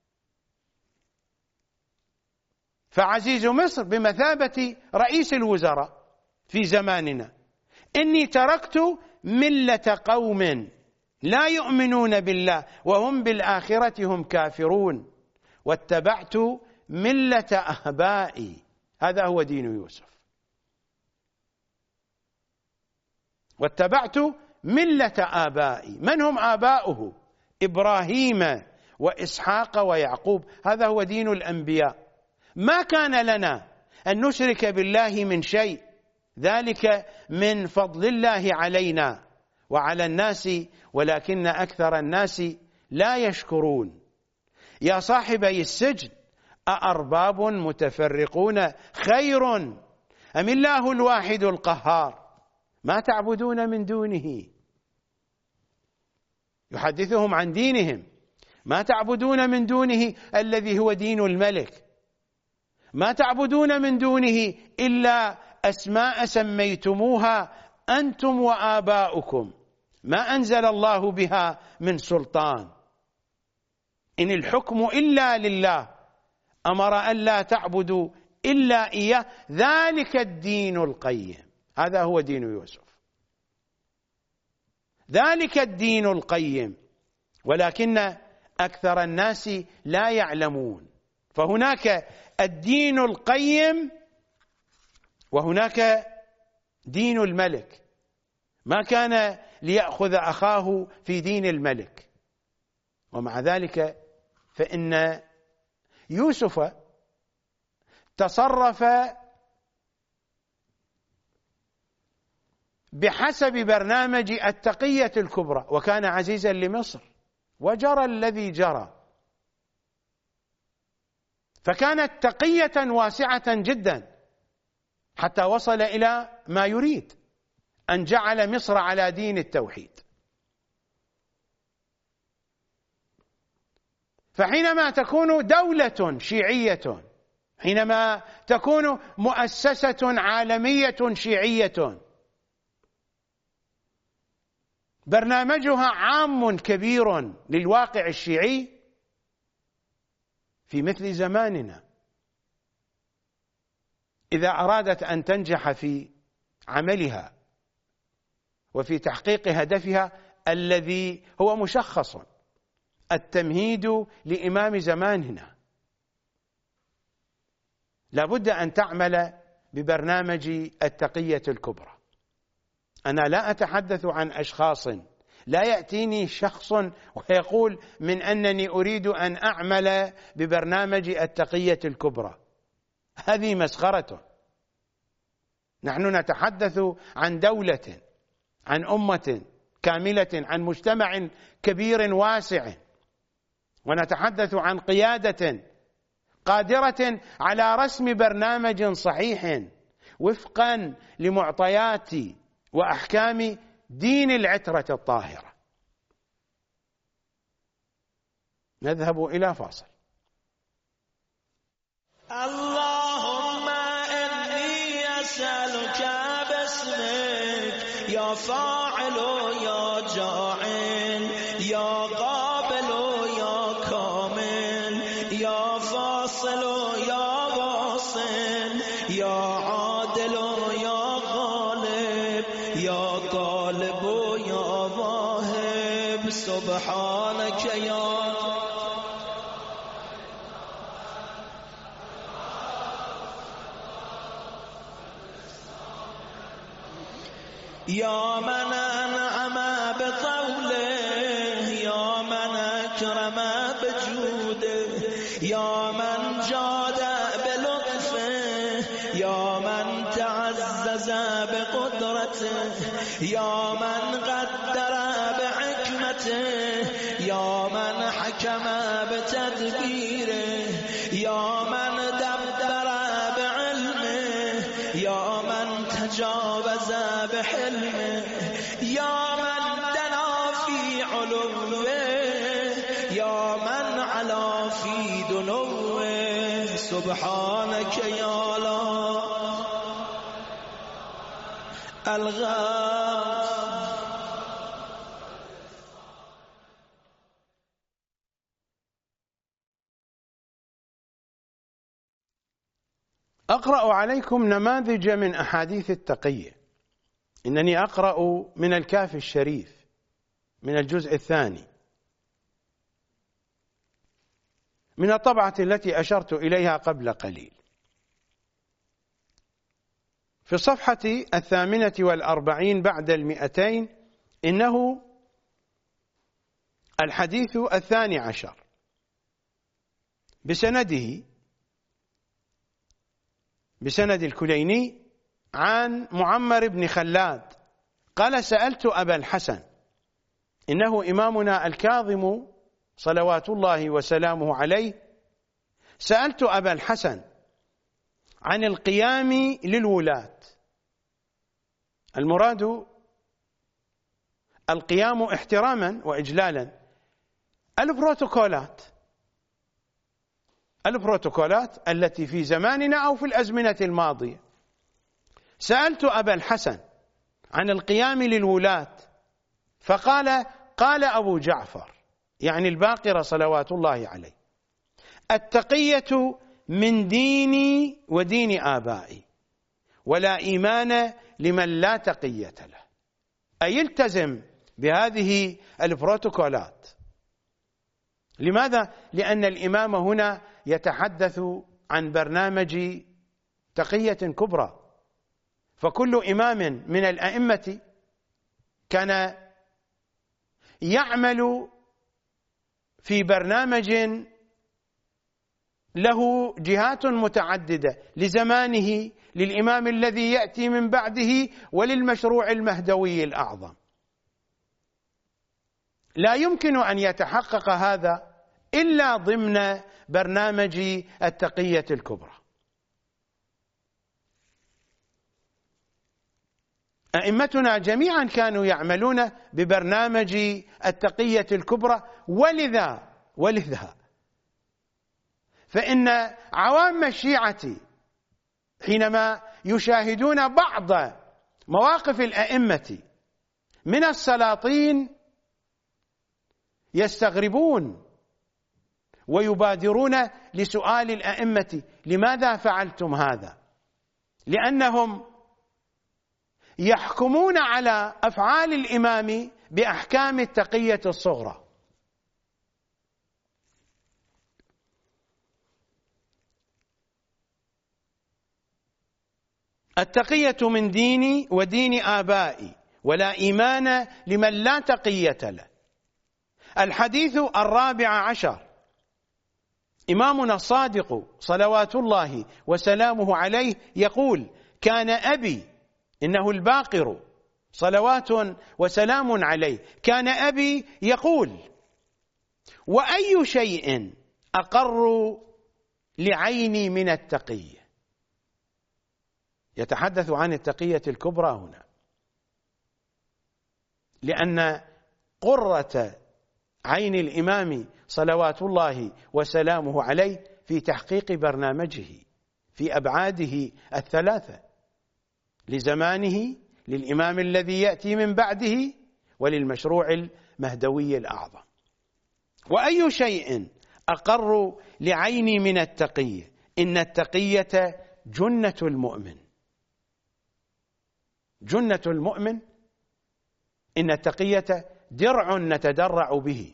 فعزيز مصر بمثابة رئيس الوزراء في زماننا. إني تركت ملة قوم لا يؤمنون بالله وهم بالآخرة هم كافرون واتبعت ملة آبائي. هذا هو دين يوسف. واتبعت ملة آبائي. من هم آباؤه؟ إبراهيم وإسحاق ويعقوب. هذا هو دين الأنبياء. ما كان لنا أن نشرك بالله من شيء، ذلك من فضل الله علينا وعلى الناس ولكن أكثر الناس لا يشكرون. يا صاحبي السجن أأرباب متفرقون خير أم الله الواحد القهار ما تعبدون من دونه. يحدثهم عن دينهم. ما تعبدون من دونه الذي هو دين الملك. ما تعبدون من دونه إلا أسماء سميتموها أنتم وآباؤكم ما أنزل الله بها من سلطان، إن الحكم إلا لله أمر ألا تعبدوا إلا إياه ذلك الدين القيم. هذا هو دين يوسف، ذلك الدين القيم، ولكن أكثر الناس لا يعلمون. فهناك الدين القيم وهناك دين الملك. ما كان ليأخذ أخاه في دين الملك، ومع ذلك فإن يوسف تصرف بحسب برنامج التقية الكبرى، وكان عزيزا لمصر وجرى الذي جرى، فكانت تقية واسعة جدا حتى وصل إلى ما يريد، أن جعل مصر على دين التوحيد. فحينما تكون دولة شيعية، حينما تكون مؤسسة عالمية شيعية برنامجها عام كبير للواقع الشيعي في مثل زماننا، إذا أرادت أن تنجح في عملها وفي تحقيق هدفها الذي هو مشخص، التمهيد لإمام زماننا، لابد أن تعمل ببرنامج التقية الكبرى. أنا لا أتحدث عن أشخاص، لا يأتيني شخص ويقول من أنني أريد أن أعمل ببرنامج التقية الكبرى، هذه مسخرة. نحن نتحدث عن دولة، عن أمة كاملة، عن مجتمع كبير واسع، ونتحدث عن قيادة قادرة على رسم برنامج صحيح وفقا لمعطيات وأحكام دين العترة الطاهرة. نذهب إلى فاصل. اللهم إني أسألك باسمك يا فاعل يا جاعل يا قابل يا كامل يا فاصل يا واصل يا عادل يا غالب يا طالب يا ذاهب سبحانك يا من أنعم بقوله يا من أكرم بجوده يا من جاد بلطفه يا من تعزز بقدرته يا من قدر بحكمته يا من حكم بتدبيره يا من دبر بعلمه يا من تجاوز بحلمه يا من دنا في علوه يا من علا في دنوه سبحانك يا لا الغاف. أقرأ عليكم نماذج من أحاديث التقية. إنني أقرأ من الكافي الشريف من الجزء الثاني من الطبعة التي أشرت إليها قبل قليل. في الصفحة 48 بعد 200 إنه الحديث 12 بسند الكليني عن معمر بن خلاد قال: سألت أبا الحسن، إنه إمامنا الكاظم صلوات الله وسلامه عليه، سألت أبا الحسن عن القيام للولاة. المراد القيام احتراما وإجلالا، البروتوكولات التي في زماننا أو في الأزمنة الماضية. سألت أبا الحسن عن القيام للولاة فقال: قال أبو جعفر، يعني الباقر صلوات الله عليه: التقية من ديني ودين آبائي، ولا إيمان لمن لا تقية له. أي يلتزم بهذه البروتوكولات. لماذا؟ لأن الإمام هنا يتحدث عن برنامج تقية كبرى، فكل إمام من الأئمة كان يعمل في برنامج له جهات متعددة لزمانه، للإمام الذي يأتي من بعده، وللمشروع المهدوي الأعظم. لا يمكن أن يتحقق هذا إلا ضمن برنامج التقية الكبرى. أئمتنا جميعا كانوا يعملون ببرنامج التقية الكبرى، ولذا فإن عوام الشيعة حينما يشاهدون بعض مواقف الأئمة من السلاطين يستغربون ويبادرون لسؤال الأئمة: لماذا فعلتم هذا؟ لأنهم يحكمون على أفعال الإمام بأحكام التقية الصغرى. التقية من ديني ودين آبائي، ولا إيمان لمن لا تقية له. الحديث 14 إمامنا الصادق صلوات الله وسلامه عليه يقول: كان أبي، إنه الباقر صلوات وسلام عليه، كان أبي يقول: وأي شيء أقر لعيني من التقية. يتحدث عن التقية الكبرى هنا، لأن قرة عين الإمام صلوات الله وسلامه عليه في تحقيق برنامجه في أبعاده الثلاثة، لزمانه، للإمام الذي يأتي من بعده، وللمشروع المهدوي الأعظم. وأي شيء أقر لعيني من التقية، إن التقية جنة المؤمن. جنة المؤمن، إن التقية درع نتدرع به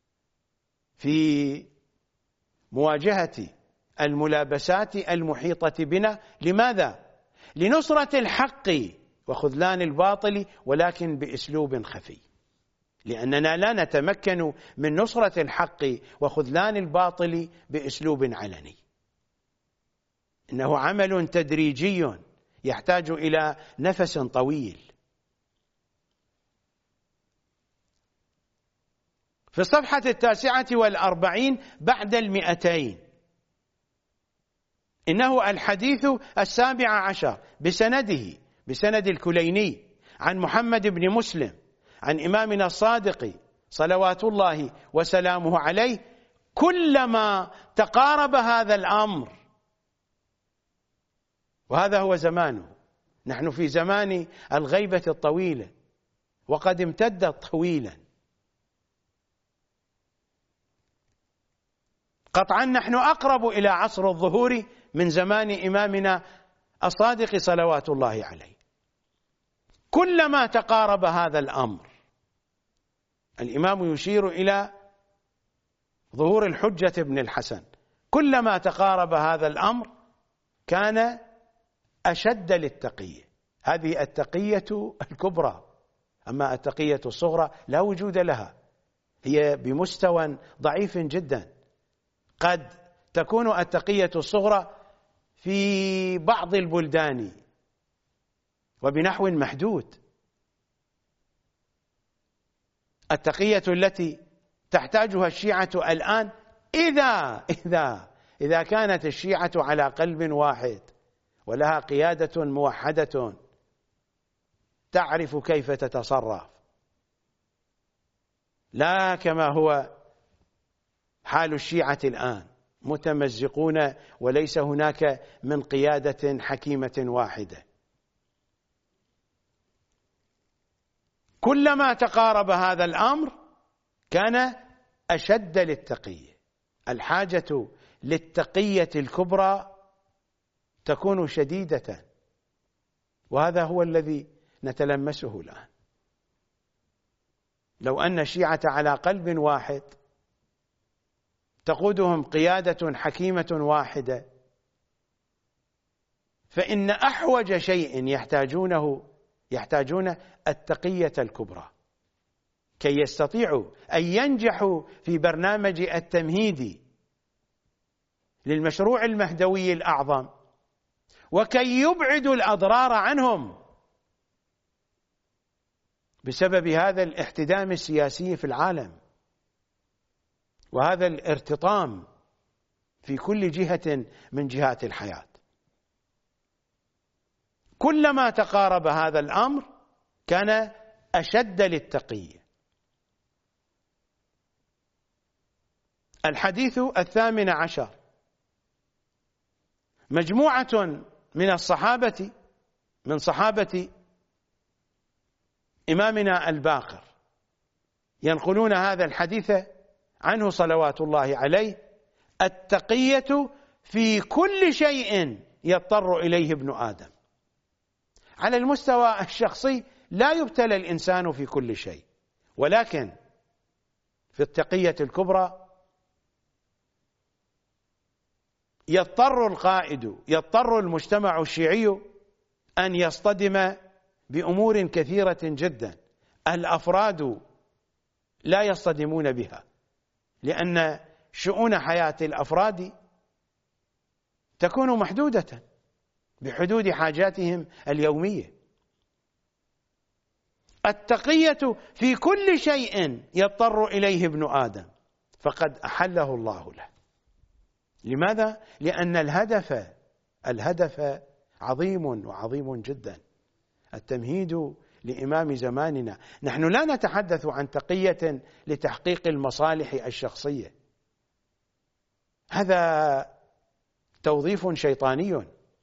في مواجهة الملابسات المحيطة بنا. لماذا؟ لنصرة الحق وخذلان الباطل، ولكن بأسلوب خفي، لأننا لا نتمكن من نصرة الحق وخذلان الباطل بأسلوب علني. إنه عمل تدريجي يحتاج إلى نفس طويل. في الصفحة 49 بعد 200 إنه الحديث 17 بسند الكليني عن محمد بن مسلم عن إمامنا الصادق صلوات الله وسلامه عليه: كلما تقارب هذا الأمر، وهذا هو زمانه، نحن في زمان الغيبة الطويلة وقد امتدت طويلا، قطعا نحن أقرب إلى عصر الظهور من زمان إمامنا الصادق صلوات الله عليه. كلما تقارب هذا الأمر، الإمام يشير إلى ظهور الحجة بن الحسن، كلما تقارب هذا الأمر كان أشد للتقية. هذه التقية الكبرى. أما التقية الصغرى لا وجود لها، هي بمستوى ضعيف جدا. قد تكون التقية الصغرى في بعض البلدان وبنحو محدود. التقية التي تحتاجها الشيعة الآن إذا كانت الشيعة على قلب واحد ولها قيادة موحدة تعرف كيف تتصرف، لا كما هو حال الشيعة الآن، متمزقون وليس هناك من قيادة حكيمة واحدة. كلما تقارب هذا الأمر كان أشد للتقية. الحاجة للتقية الكبرى تكون شديدة، وهذا هو الذي نتلمسه الآن. لو أن الشيعة على قلب واحد تقودهم قيادة حكيمة واحدة، فإن أحوج شيء يحتاجون التقية الكبرى كي يستطيعوا أن ينجحوا في برنامج التمهيد للمشروع المهدوي الأعظم، وكي يبعدوا الأضرار عنهم بسبب هذا الاحتدام السياسي في العالم وهذا الارتطام في كل جهة من جهات الحياة. كلما تقارب هذا الأمر كان أشد للتقية. الحديث 18، مجموعة من الصحابة من صحابة إمامنا الباقر ينقلون هذا الحديث عنه صلوات الله عليه: التقية في كل شيء يضطر إليه ابن آدم. على المستوى الشخصي لا يبتلى الإنسان في كل شيء، ولكن في التقية الكبرى يضطر القائد، يضطر المجتمع الشيعي أن يصطدم بأمور كثيرة جدا الأفراد لا يصطدمون بها، لأن شؤون حياة الأفراد تكون محدودة بحدود حاجاتهم اليومية. التقية في كل شيء يضطر إليه ابن آدم فقد أحله الله له. لماذا؟ لأن الهدف عظيم وعظيم جدا. التمهيد لإمام زماننا. نحن لا نتحدث عن تقية لتحقيق المصالح الشخصية، هذا توظيف شيطاني.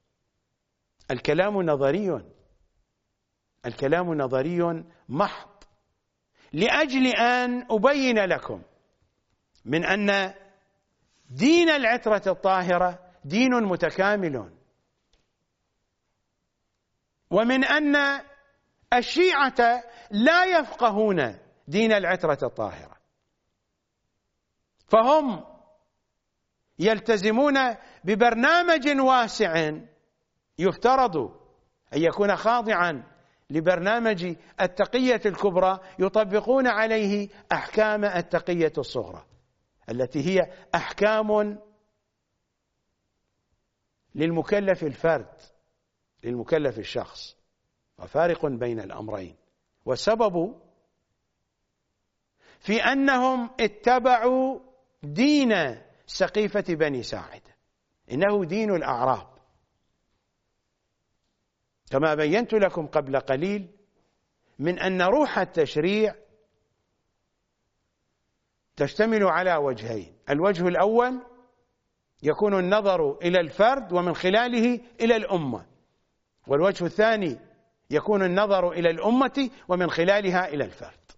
الكلام نظري محض، لأجل أن أبين لكم من أن دين العترة الطاهرة دين متكامل، ومن أن الشيعة لا يفقهون دين العترة الطاهرة، فهم يلتزمون ببرنامج واسع يفترض أن يكون خاضعا لبرنامج التقية الكبرى، يطبقون عليه أحكام التقية الصغرى التي هي أحكام للمكلف الفرد، للمكلف الشخص، وفارق بين الأمرين. والسبب في أنهم اتبعوا دين سقيفة بني ساعدة، إنه دين الأعراب، كما بينت لكم قبل قليل من أن روح التشريع تشتمل على وجهين: الوجه الأول يكون النظر إلى الفرد ومن خلاله إلى الأمة، والوجه الثاني يكون النظر إلى الأمة ومن خلالها إلى الفرد.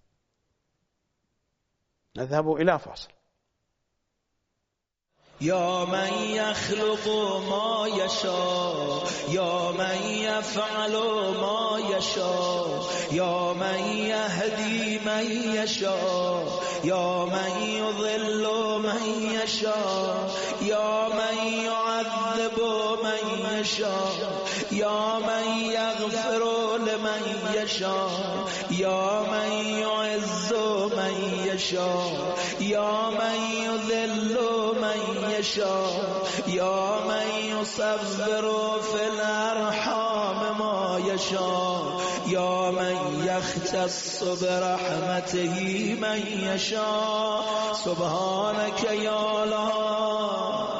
نذهب إلى فاصل. يا من يخلق ما يشاء يا من يفعل ما يشاء يا من يهدي من يشاء يا من يضل من يشاء يا من يعذب من يشاء يا من يغفر لمن يشاء يا من يعز من يشاء يا من يذل من يشاء يا من يصبر في الأرحام ما يشاء يا من يختص برحمته من يشاء سبحانك يا الله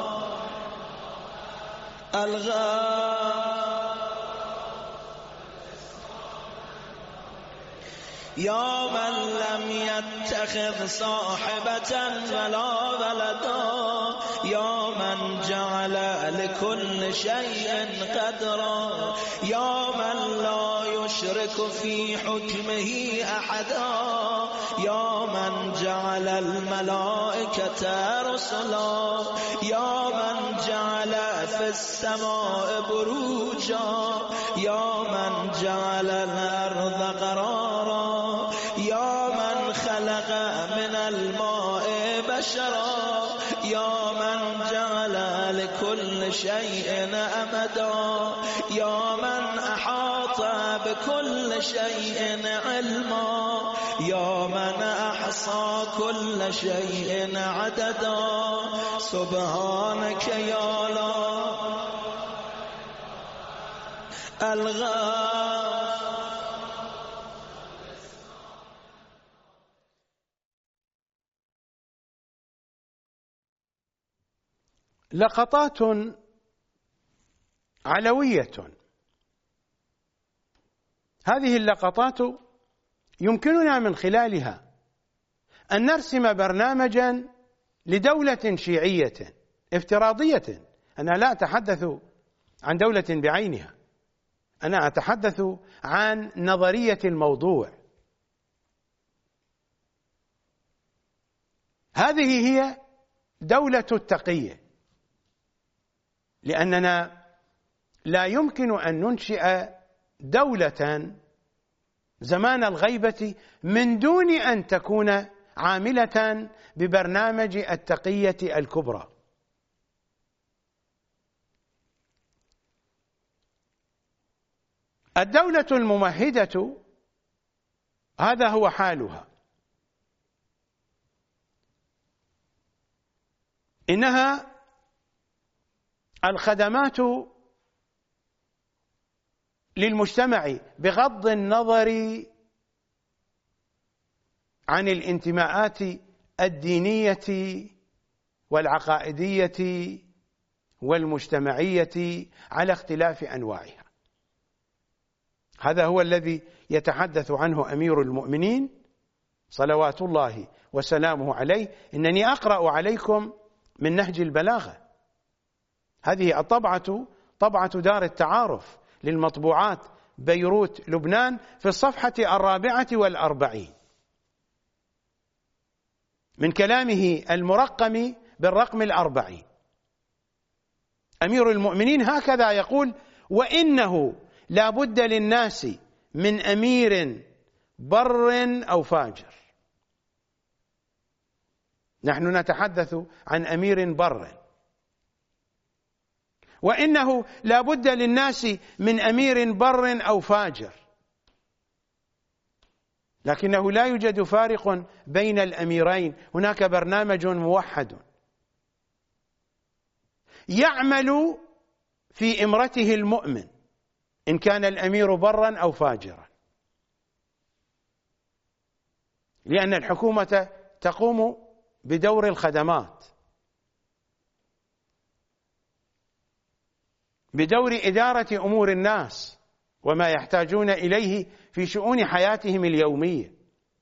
يا من لم يتخذ صاحبة ولا ولدا يا من جعل لكل شيء قدرا يا من لا يشرك في حكمه أحدا يا من جعل الملائكة رسلا يا من جعل في السماء بروجا يا من جعل الأرض قرارا يا من خلق من الماء بشرا يا من جعل لكل شيء أمدا يا من أحاط بكل شيء علما يا من أحصى كل شيء عددا سبحانك يا الله لقطات علوية. هذه اللقطات يمكننا من خلالها أن نرسم برنامجا لدولة شيعية افتراضية. أنا لا أتحدث عن دولة بعينها، أنا أتحدث عن نظرية الموضوع. هذه هي دولة التقية، لأننا لا يمكن أن ننشئ دولة زمان الغيبة من دون أن تكون عاملة ببرنامج التقية الكبرى. الدولة الممهدة هذا هو حالها، إنها الخدمات للمجتمع بغض النظر عن الانتماءات الدينية والعقائدية والمجتمعية على اختلاف أنواعها. هذا هو الذي يتحدث عنه أمير المؤمنين صلوات الله وسلامه عليه. إنني أقرأ عليكم من نهج البلاغة. هذه الطبعة طبعة دار التعارف للمطبوعات بيروت لبنان في الصفحة 44 من كلامه المرقم بالرقم 40. أمير المؤمنين هكذا يقول: وإنه لا بد للناس من أمير بر أو فاجر. نحن نتحدث عن أمير بر. وإنه لا بد للناس من أمير بر أو فاجر، لكنه لا يوجد فارق بين الأميرين، هناك برنامج موحد يعمل في إمرته المؤمن إن كان الأمير برا أو فاجرا، لأن الحكومة تقوم بدور الخدمات، بدور إدارة أمور الناس وما يحتاجون إليه في شؤون حياتهم اليومية.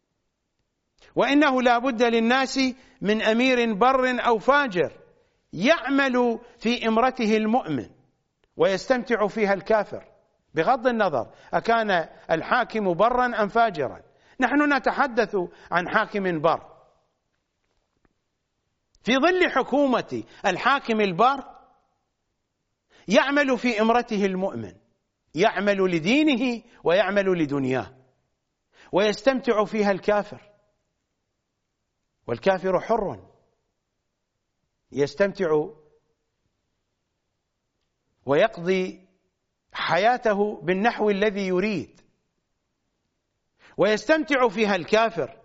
وإنه لا بد للناس من أمير بر أو فاجر يعمل في إمرته المؤمن ويستمتع فيها الكافر، بغض النظر أكان الحاكم برا أم فاجرا. نحن نتحدث عن حاكم بر. في ظل حكومة الحاكم البر يعمل في إمرته المؤمن، يعمل لدينه ويعمل لدنياه، ويستمتع فيها الكافر، والكافر حر يستمتع ويقضي حياته بالنحو الذي يريد، ويستمتع فيها الكافر،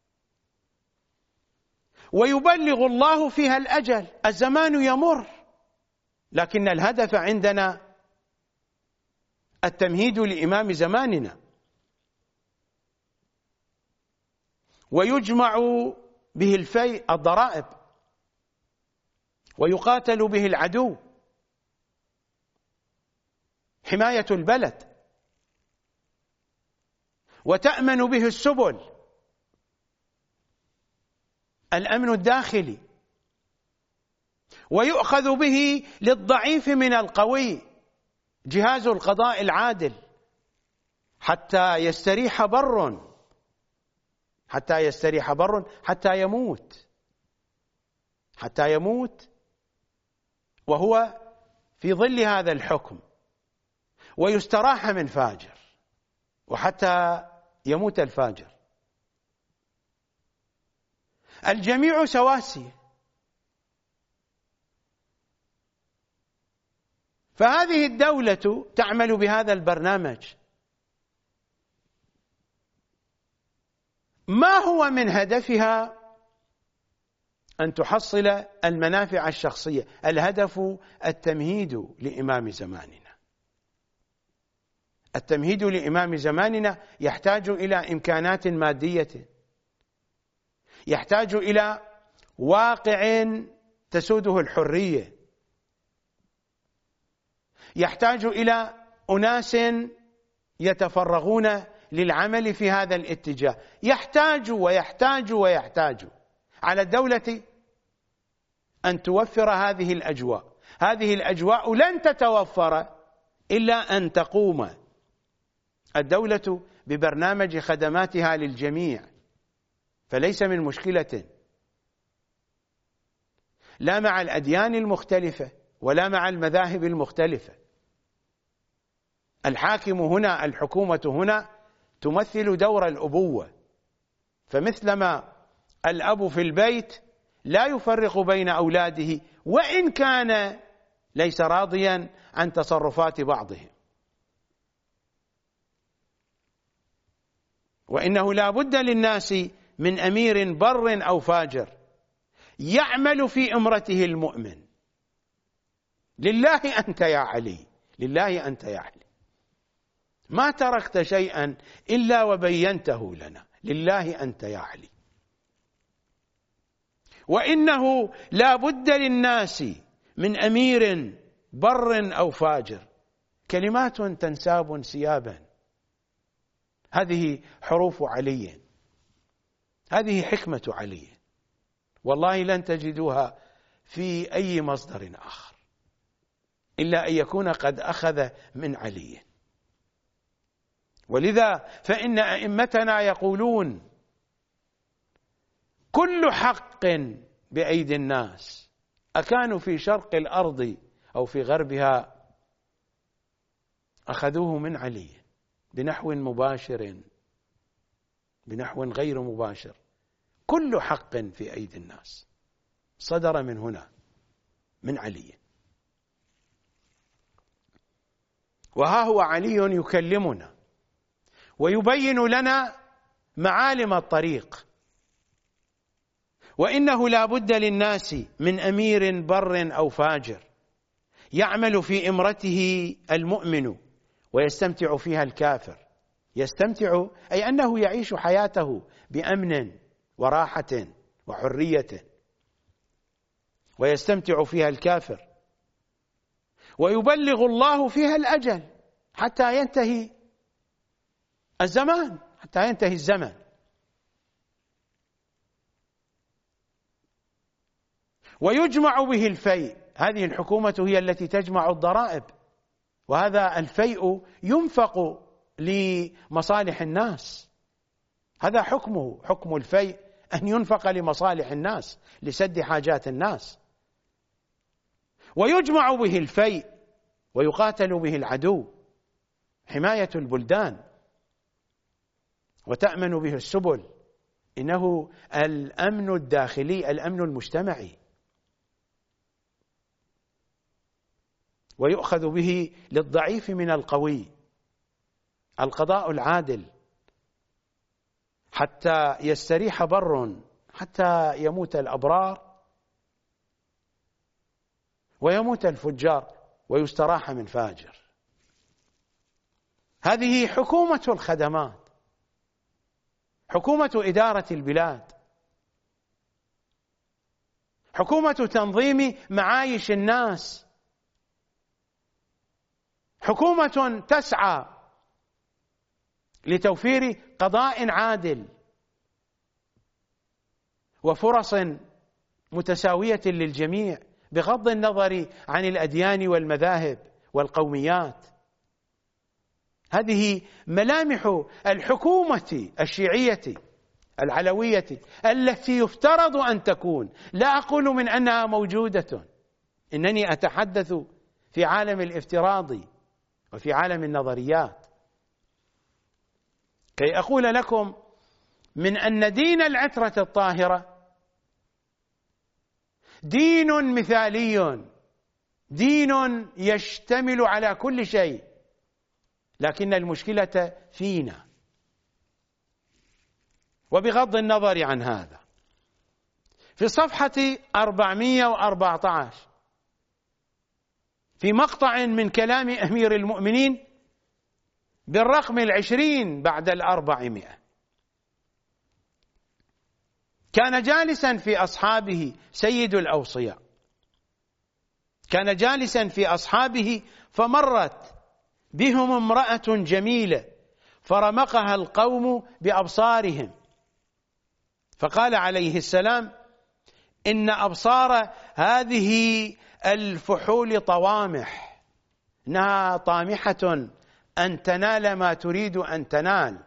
ويبلغ الله فيها الأجل. الزمان يمر، لكن الهدف عندنا التمهيد لإمام زماننا. ويجمع به الفيء الضرائب، ويقاتل به العدو، حماية البلد، وتأمن به السبل، الأمن الداخلي، ويؤخذ به للضعيف من القوي، جهاز القضاء العادل، حتى يستريح بر، حتى يموت وهو في ظل هذا الحكم، ويستراح من فاجر، وحتى يموت الفاجر. الجميع سواسية. فهذه الدولة تعمل بهذا البرنامج. ما هو من هدفها أن تحصل المنافع الشخصية؟ الهدف التمهيد لإمام زماننا. التمهيد لإمام زماننا يحتاج إلى إمكانات مادية، يحتاج إلى واقع تسوده الحرية، يحتاج إلى أناس يتفرغون للعمل في هذا الاتجاه. يحتاج على الدولة أن توفر هذه الأجواء. هذه الأجواء لن تتوفر إلا أن تقوم الدولة ببرنامج خدماتها للجميع. فليس من مشكلة لا مع الأديان المختلفة ولا مع المذاهب المختلفة. الحاكم هنا، الحكومة هنا تمثل دور الأبوة. فمثلما الأب في البيت لا يفرق بين أولاده وإن كان ليس راضيا عن تصرفات بعضهم، وإنه لا بد للناس من أمير بر أو فاجر يعمل في إمرته المؤمن. لله أنت يا علي، لله أنت يا علي، ما تركت شيئا إلا وبينته لنا، لله أنت يا علي. وإنه لا بد للناس من أمير بر أو فاجر. كلمات تنساب سيابا. هذه حروف علي، هذه حكمة علي، والله لن تجدوها في أي مصدر آخر إلا أن يكون قد أخذ من علي. ولذا فإن أئمتنا يقولون: كل حق بأيدي الناس أكانوا في شرق الأرض أو في غربها أخذوه من علي بنحو مباشر، بنحو غير مباشر. كل حق في أيدي الناس صدر من هنا، من علي. وها هو علي يكلمنا ويبين لنا معالم الطريق. وإنه لا بد للناس من أمير بر أو فاجر يعمل في إمرته المؤمن ويستمتع فيها الكافر. يستمتع أي أنه يعيش حياته بأمن وراحة وحرية، ويستمتع فيها الكافر، ويبلغ الله فيها الأجل حتى ينتهي الزمان، حتى ينتهي الزمن. ويجمع به الفيء. هذه الحكومة هي التي تجمع الضرائب، وهذا الفيء ينفق لمصالح الناس. هذا حكمه، حكم الفيء أن ينفق لمصالح الناس، لسد حاجات الناس. ويجمع به الفيء ويقاتل به العدو، حماية البلدان وتأمن به السبل، إنه الأمن الداخلي، الأمن المجتمعي، ويؤخذ به للضعيف من القوي، القضاء العادل، حتى يستريح بر، حتى يموت الأبرار ويموت الفجار ويستراح من فاجر. هذه حكومة الخدمات، حكومة إدارة البلاد، حكومة تنظيم معايش الناس، حكومة تسعى لتوفير قضاء عادل وفرص متساوية للجميع بغض النظر عن الأديان والمذاهب والقوميات. هذه ملامح الحكومة الشيعية العلوية التي يفترض أن تكون. لا أقول من أنها موجودة، إنني أتحدث في عالم الافتراض وفي عالم النظريات، كي أقول لكم من أن دين العترة الطاهرة دين مثالي، دين يشتمل على كل شيء، لكن المشكلة فينا. وبغض النظر عن هذا، في صفحة 414 في مقطع من كلام أمير المؤمنين بالرقم 20 بعد 400، كان جالسا في أصحابه سيد الأوصياء، كان جالسا في أصحابه فمرت بهم امرأة جميلة فرمقها القوم بأبصارهم، فقال عليه السلام: إن أبصار هذه الفحول طوامح، إنها طامحة أن تنال ما تريد أن تنال.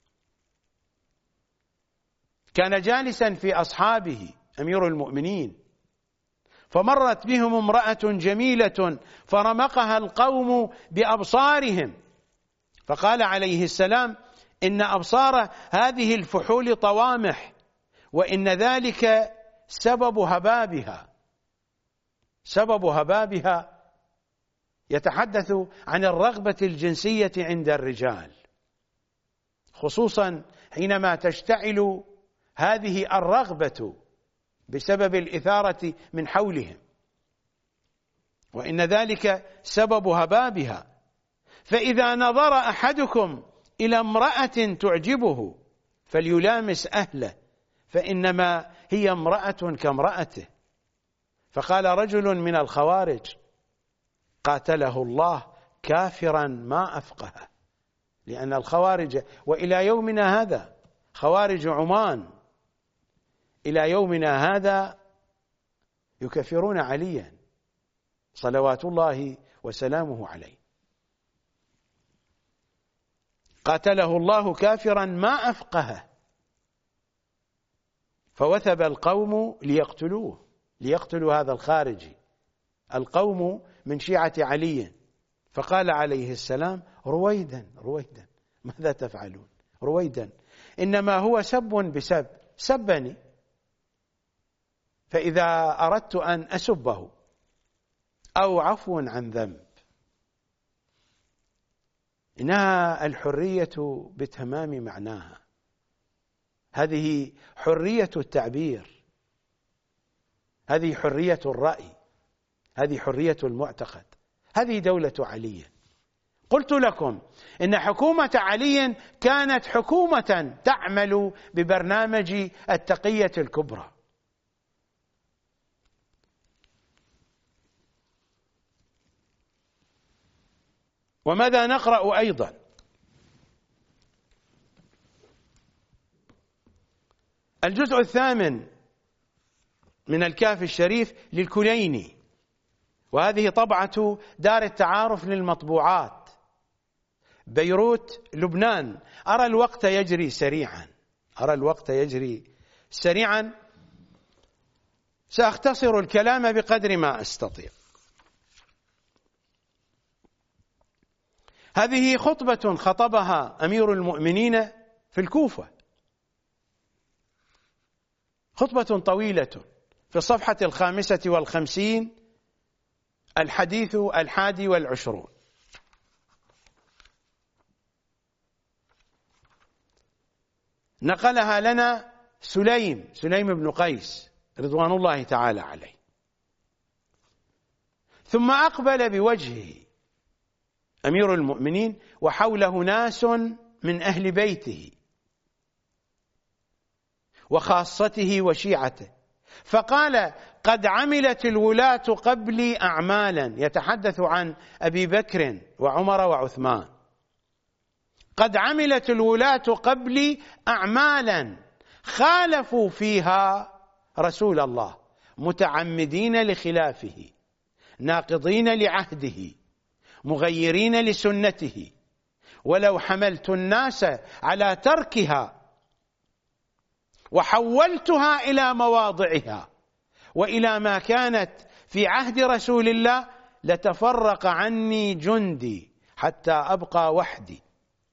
كان جالسا في أصحابه أمير المؤمنين فمرت بهم امرأة جميلة فرمقها القوم بأبصارهم، فقال عليه السلام: إن أبصار هذه الفحول طوامح، وإن ذلك سبب هبابها. سبب هبابها يتحدث عن الرغبة الجنسية عند الرجال، خصوصا حينما تشتعل هذه الرغبة بسبب الإثارة من حولهم، وإن ذلك سبب هبابها. فإذا نظر أحدكم إلى امرأة تعجبه فليلامس أهله، فإنما هي امرأة كامرأته. فقال رجل من الخوارج: قاتله الله كافرا ما أفقهه. لأن الخوارج وإلى يومنا هذا، خوارج عمان إلى يومنا هذا يكفرون عليا صلوات الله وسلامه عليه. قاتله الله كافرا ما أفقهه. فوثب القوم ليقتلوه، ليقتلوا هذا الخارجي، القوم من شيعة علي. فقال عليه السلام: رويدا رويدا، ماذا تفعلون؟ رويدا، إنما هو سب بسب، سبني، فإذا أردت أن أسبه أو عفو عن ذنب. إنها الحرية بتمام معناها، هذه حرية التعبير، هذه حرية الرأي، هذه حرية المعتقد، هذه دولة علي. قلت لكم إن حكومة علي كانت حكومة تعمل ببرنامج التقية الكبرى. وماذا نقرأ أيضا؟ الجزء 8 من الكافي الشريف للكليني، وهذه طبعة دار التعارف للمطبوعات، بيروت، لبنان. أرى الوقت يجري سريعا، أرى الوقت يجري سريعا، سأختصر الكلام بقدر ما أستطيع. هذه خطبة خطبها أمير المؤمنين في الكوفة، خطبة طويلة في الصفحة 55 الحديث 21. نقلها لنا سليم بن قيس رضوان الله تعالى عليه. ثم أقبل بوجهه أمير المؤمنين وحوله ناس من أهل بيته وخاصته وشيعته، فقال: قد عملت الولاة قبلي أعمالا، يتحدث عن أبي بكر وعمر وعثمان، قد عملت الولاة قبلي أعمالا خالفوا فيها رسول الله، متعمدين لخلافه، ناقضين لعهده، مغيرين لسنته، ولو حملت الناس على تركها وحولتها إلى مواضعها وإلى ما كانت في عهد رسول الله لتفرق عني جندي حتى أبقى وحدي،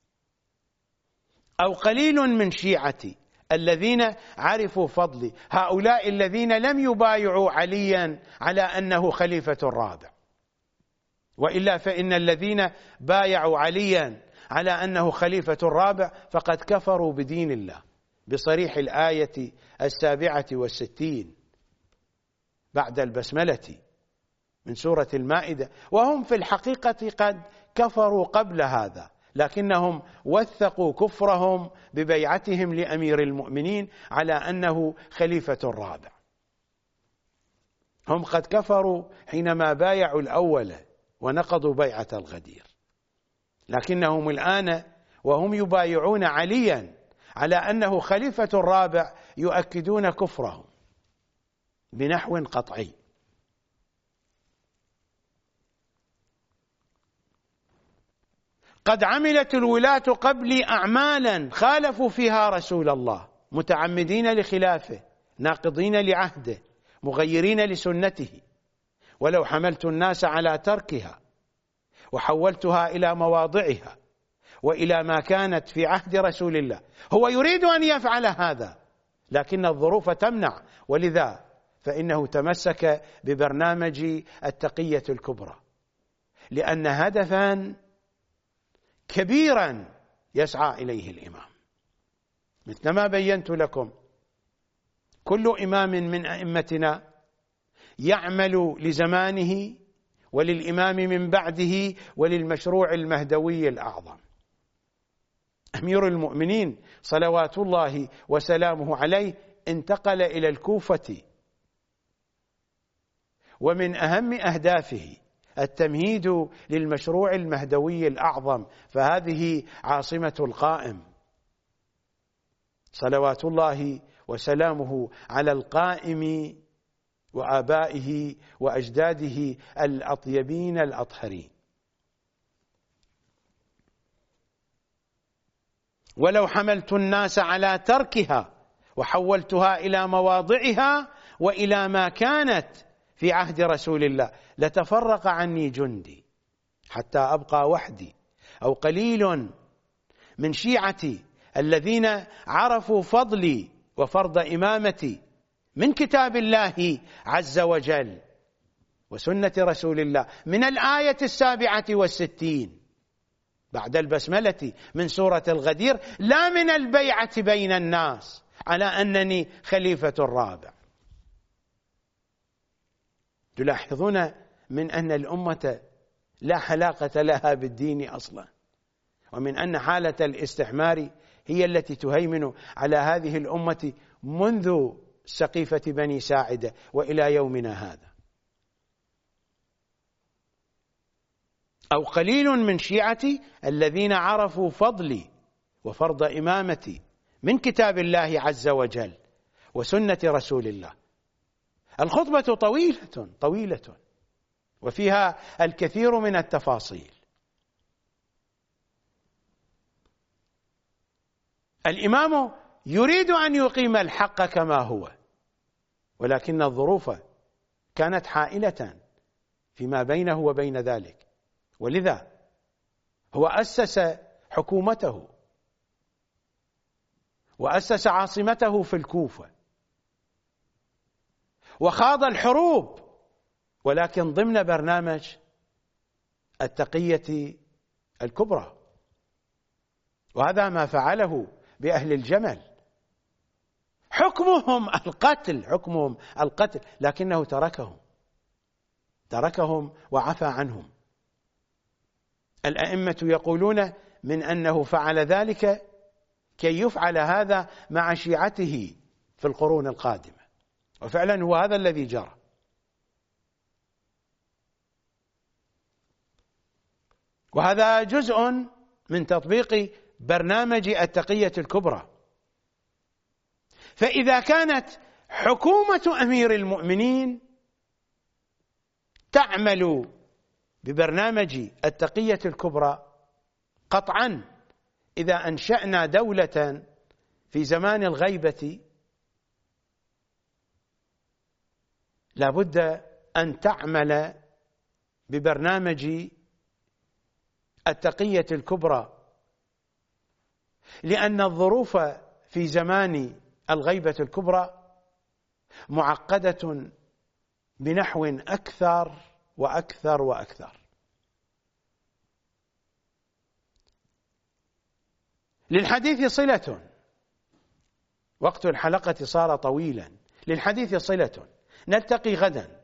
أو قليل من شيعتي الذين عرفوا فضلي، هؤلاء الذين لم يبايعوا عليا على أنه خليفة الرابع، وإلا فإن الذين بايعوا عليا على أنه خليفة الرابع فقد كفروا بدين الله بصريح الآية 67 بعد البسملة من سورة المائدة، وهم في الحقيقة قد كفروا قبل هذا، لكنهم وثقوا كفرهم ببيعتهم لأمير المؤمنين على أنه خليفة الرابع. هم قد كفروا حينما بايعوا الأول ونقضوا بيعة الغدير، لكنهم الآن وهم يبايعون عليا على أنه خليفة الرابع يؤكدون كفرهم بنحو قطعي. قد عملت الولاة قبلي أعمالا خالفوا فيها رسول الله، متعمدين لخلافه، ناقضين لعهده، مغيرين لسنته، ولو حملت الناس على تركها وحولتها إلى مواضعها وإلى ما كانت في عهد رسول الله. هو يريد أن يفعل هذا لكن الظروف تمنع، ولذا فإنه تمسك ببرنامج التقية الكبرى، لأن هدفا كبيرا يسعى إليه الإمام. مثلما بينت لكم، كل إمام من أئمتنا يعمل لزمانه وللإمام من بعده وللمشروع المهدوي الأعظم. أمير المؤمنين صلوات الله وسلامه عليه انتقل إلى الكوفة، ومن أهم أهدافه التمهيد للمشروع المهدوي الأعظم، فهذه عاصمة القائم صلوات الله وسلامه على القائم وآبائه وأجداده الأطيبين الأطهرين. ولو حملت الناس على تركها وحولتها إلى مواضعها وإلى ما كانت في عهد رسول الله لتفرق عني جندي حتى أبقى وحدي، أو قليل من شيعتي الذين عرفوا فضلي وفرض إمامتي من كتاب الله عز وجل وسنة رسول الله، من الآية 67 بعد البسملة من سورة الغدير، لا من البيعة بين الناس على أنني خليفة الرابع. تلاحظون من أن الأمة لا علاقة لها بالدين أصلا، ومن أن حالة الاستعمار هي التي تهيمن على هذه الأمة منذ سقيفة بني ساعدة وإلى يومنا هذا. أو قليل من شيعتي الذين عرفوا فضلي وفرض إمامتي من كتاب الله عز وجل وسنة رسول الله. الخطبة طويلة وفيها الكثير من التفاصيل. الإمام يريد أن يقيم الحق كما هو، ولكن الظروف كانت حائلة فيما بينه وبين ذلك، ولذا هو أسس حكومته وأسس عاصمته في الكوفة وخاض الحروب، ولكن ضمن برنامج التقية الكبرى. وهذا ما فعله بأهل الجمل، حكمهم القتل، لكنه تركهم وعفى عنهم. الأئمة يقولون من أنه فعل ذلك كي يفعل هذا مع شيعته في القرون القادمة، وفعلا هو هذا الذي جرى. وهذا جزء من تطبيق برنامج التقية الكبرى. فإذا كانت حكومة أمير المؤمنين تعمل ببرنامج التقية الكبرى، قطعا إذا أنشأنا دولة في زمان الغيبة لابد أن تعمل ببرنامج التقية الكبرى، لأن الظروف في زمان الغيبة الكبرى معقدة بنحو أكثر وأكثر وأكثر. للحديث صلة، وقت الحلقة صار طويلا، للحديث صلة. نلتقي غدا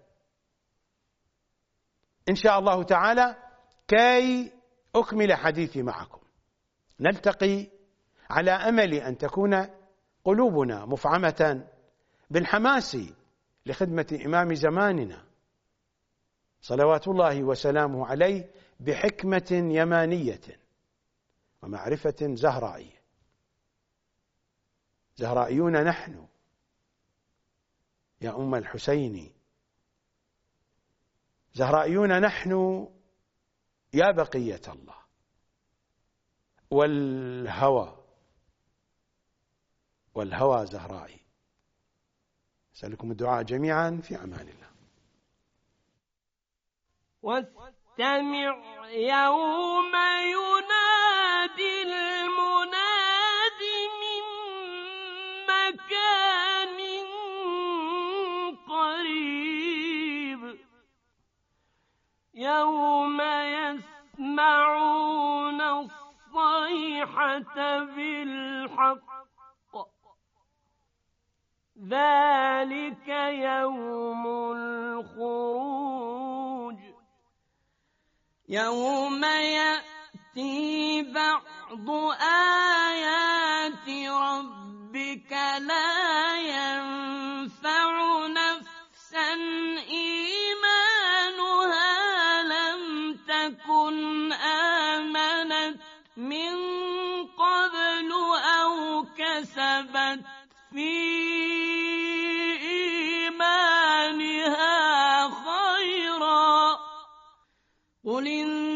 إن شاء الله تعالى كي أكمل حديثي معكم. نلتقي على أمل أن تكون قلوبنا مفعمة بالحماس لخدمة إمام زماننا صلوات الله وسلامه عليه بحكمة يمانية ومعرفة زهرائية. زهرائيون نحن يا أم الحسين، زهرائيون نحن يا بقية الله. والهوى زهرائي. أسألكم الدعاء جميعا في أمان الله. واستمع يوم ينادي المناد من مكان قريب، يوم يسمعون الصيحة بالحق، ذلك يوم الخروج، يوم يأتي بعض آيات ربك لا ينفع نفسا إيمانها لم تكن آمنت من قبل أو كسبت في إيمانها خيرا، قل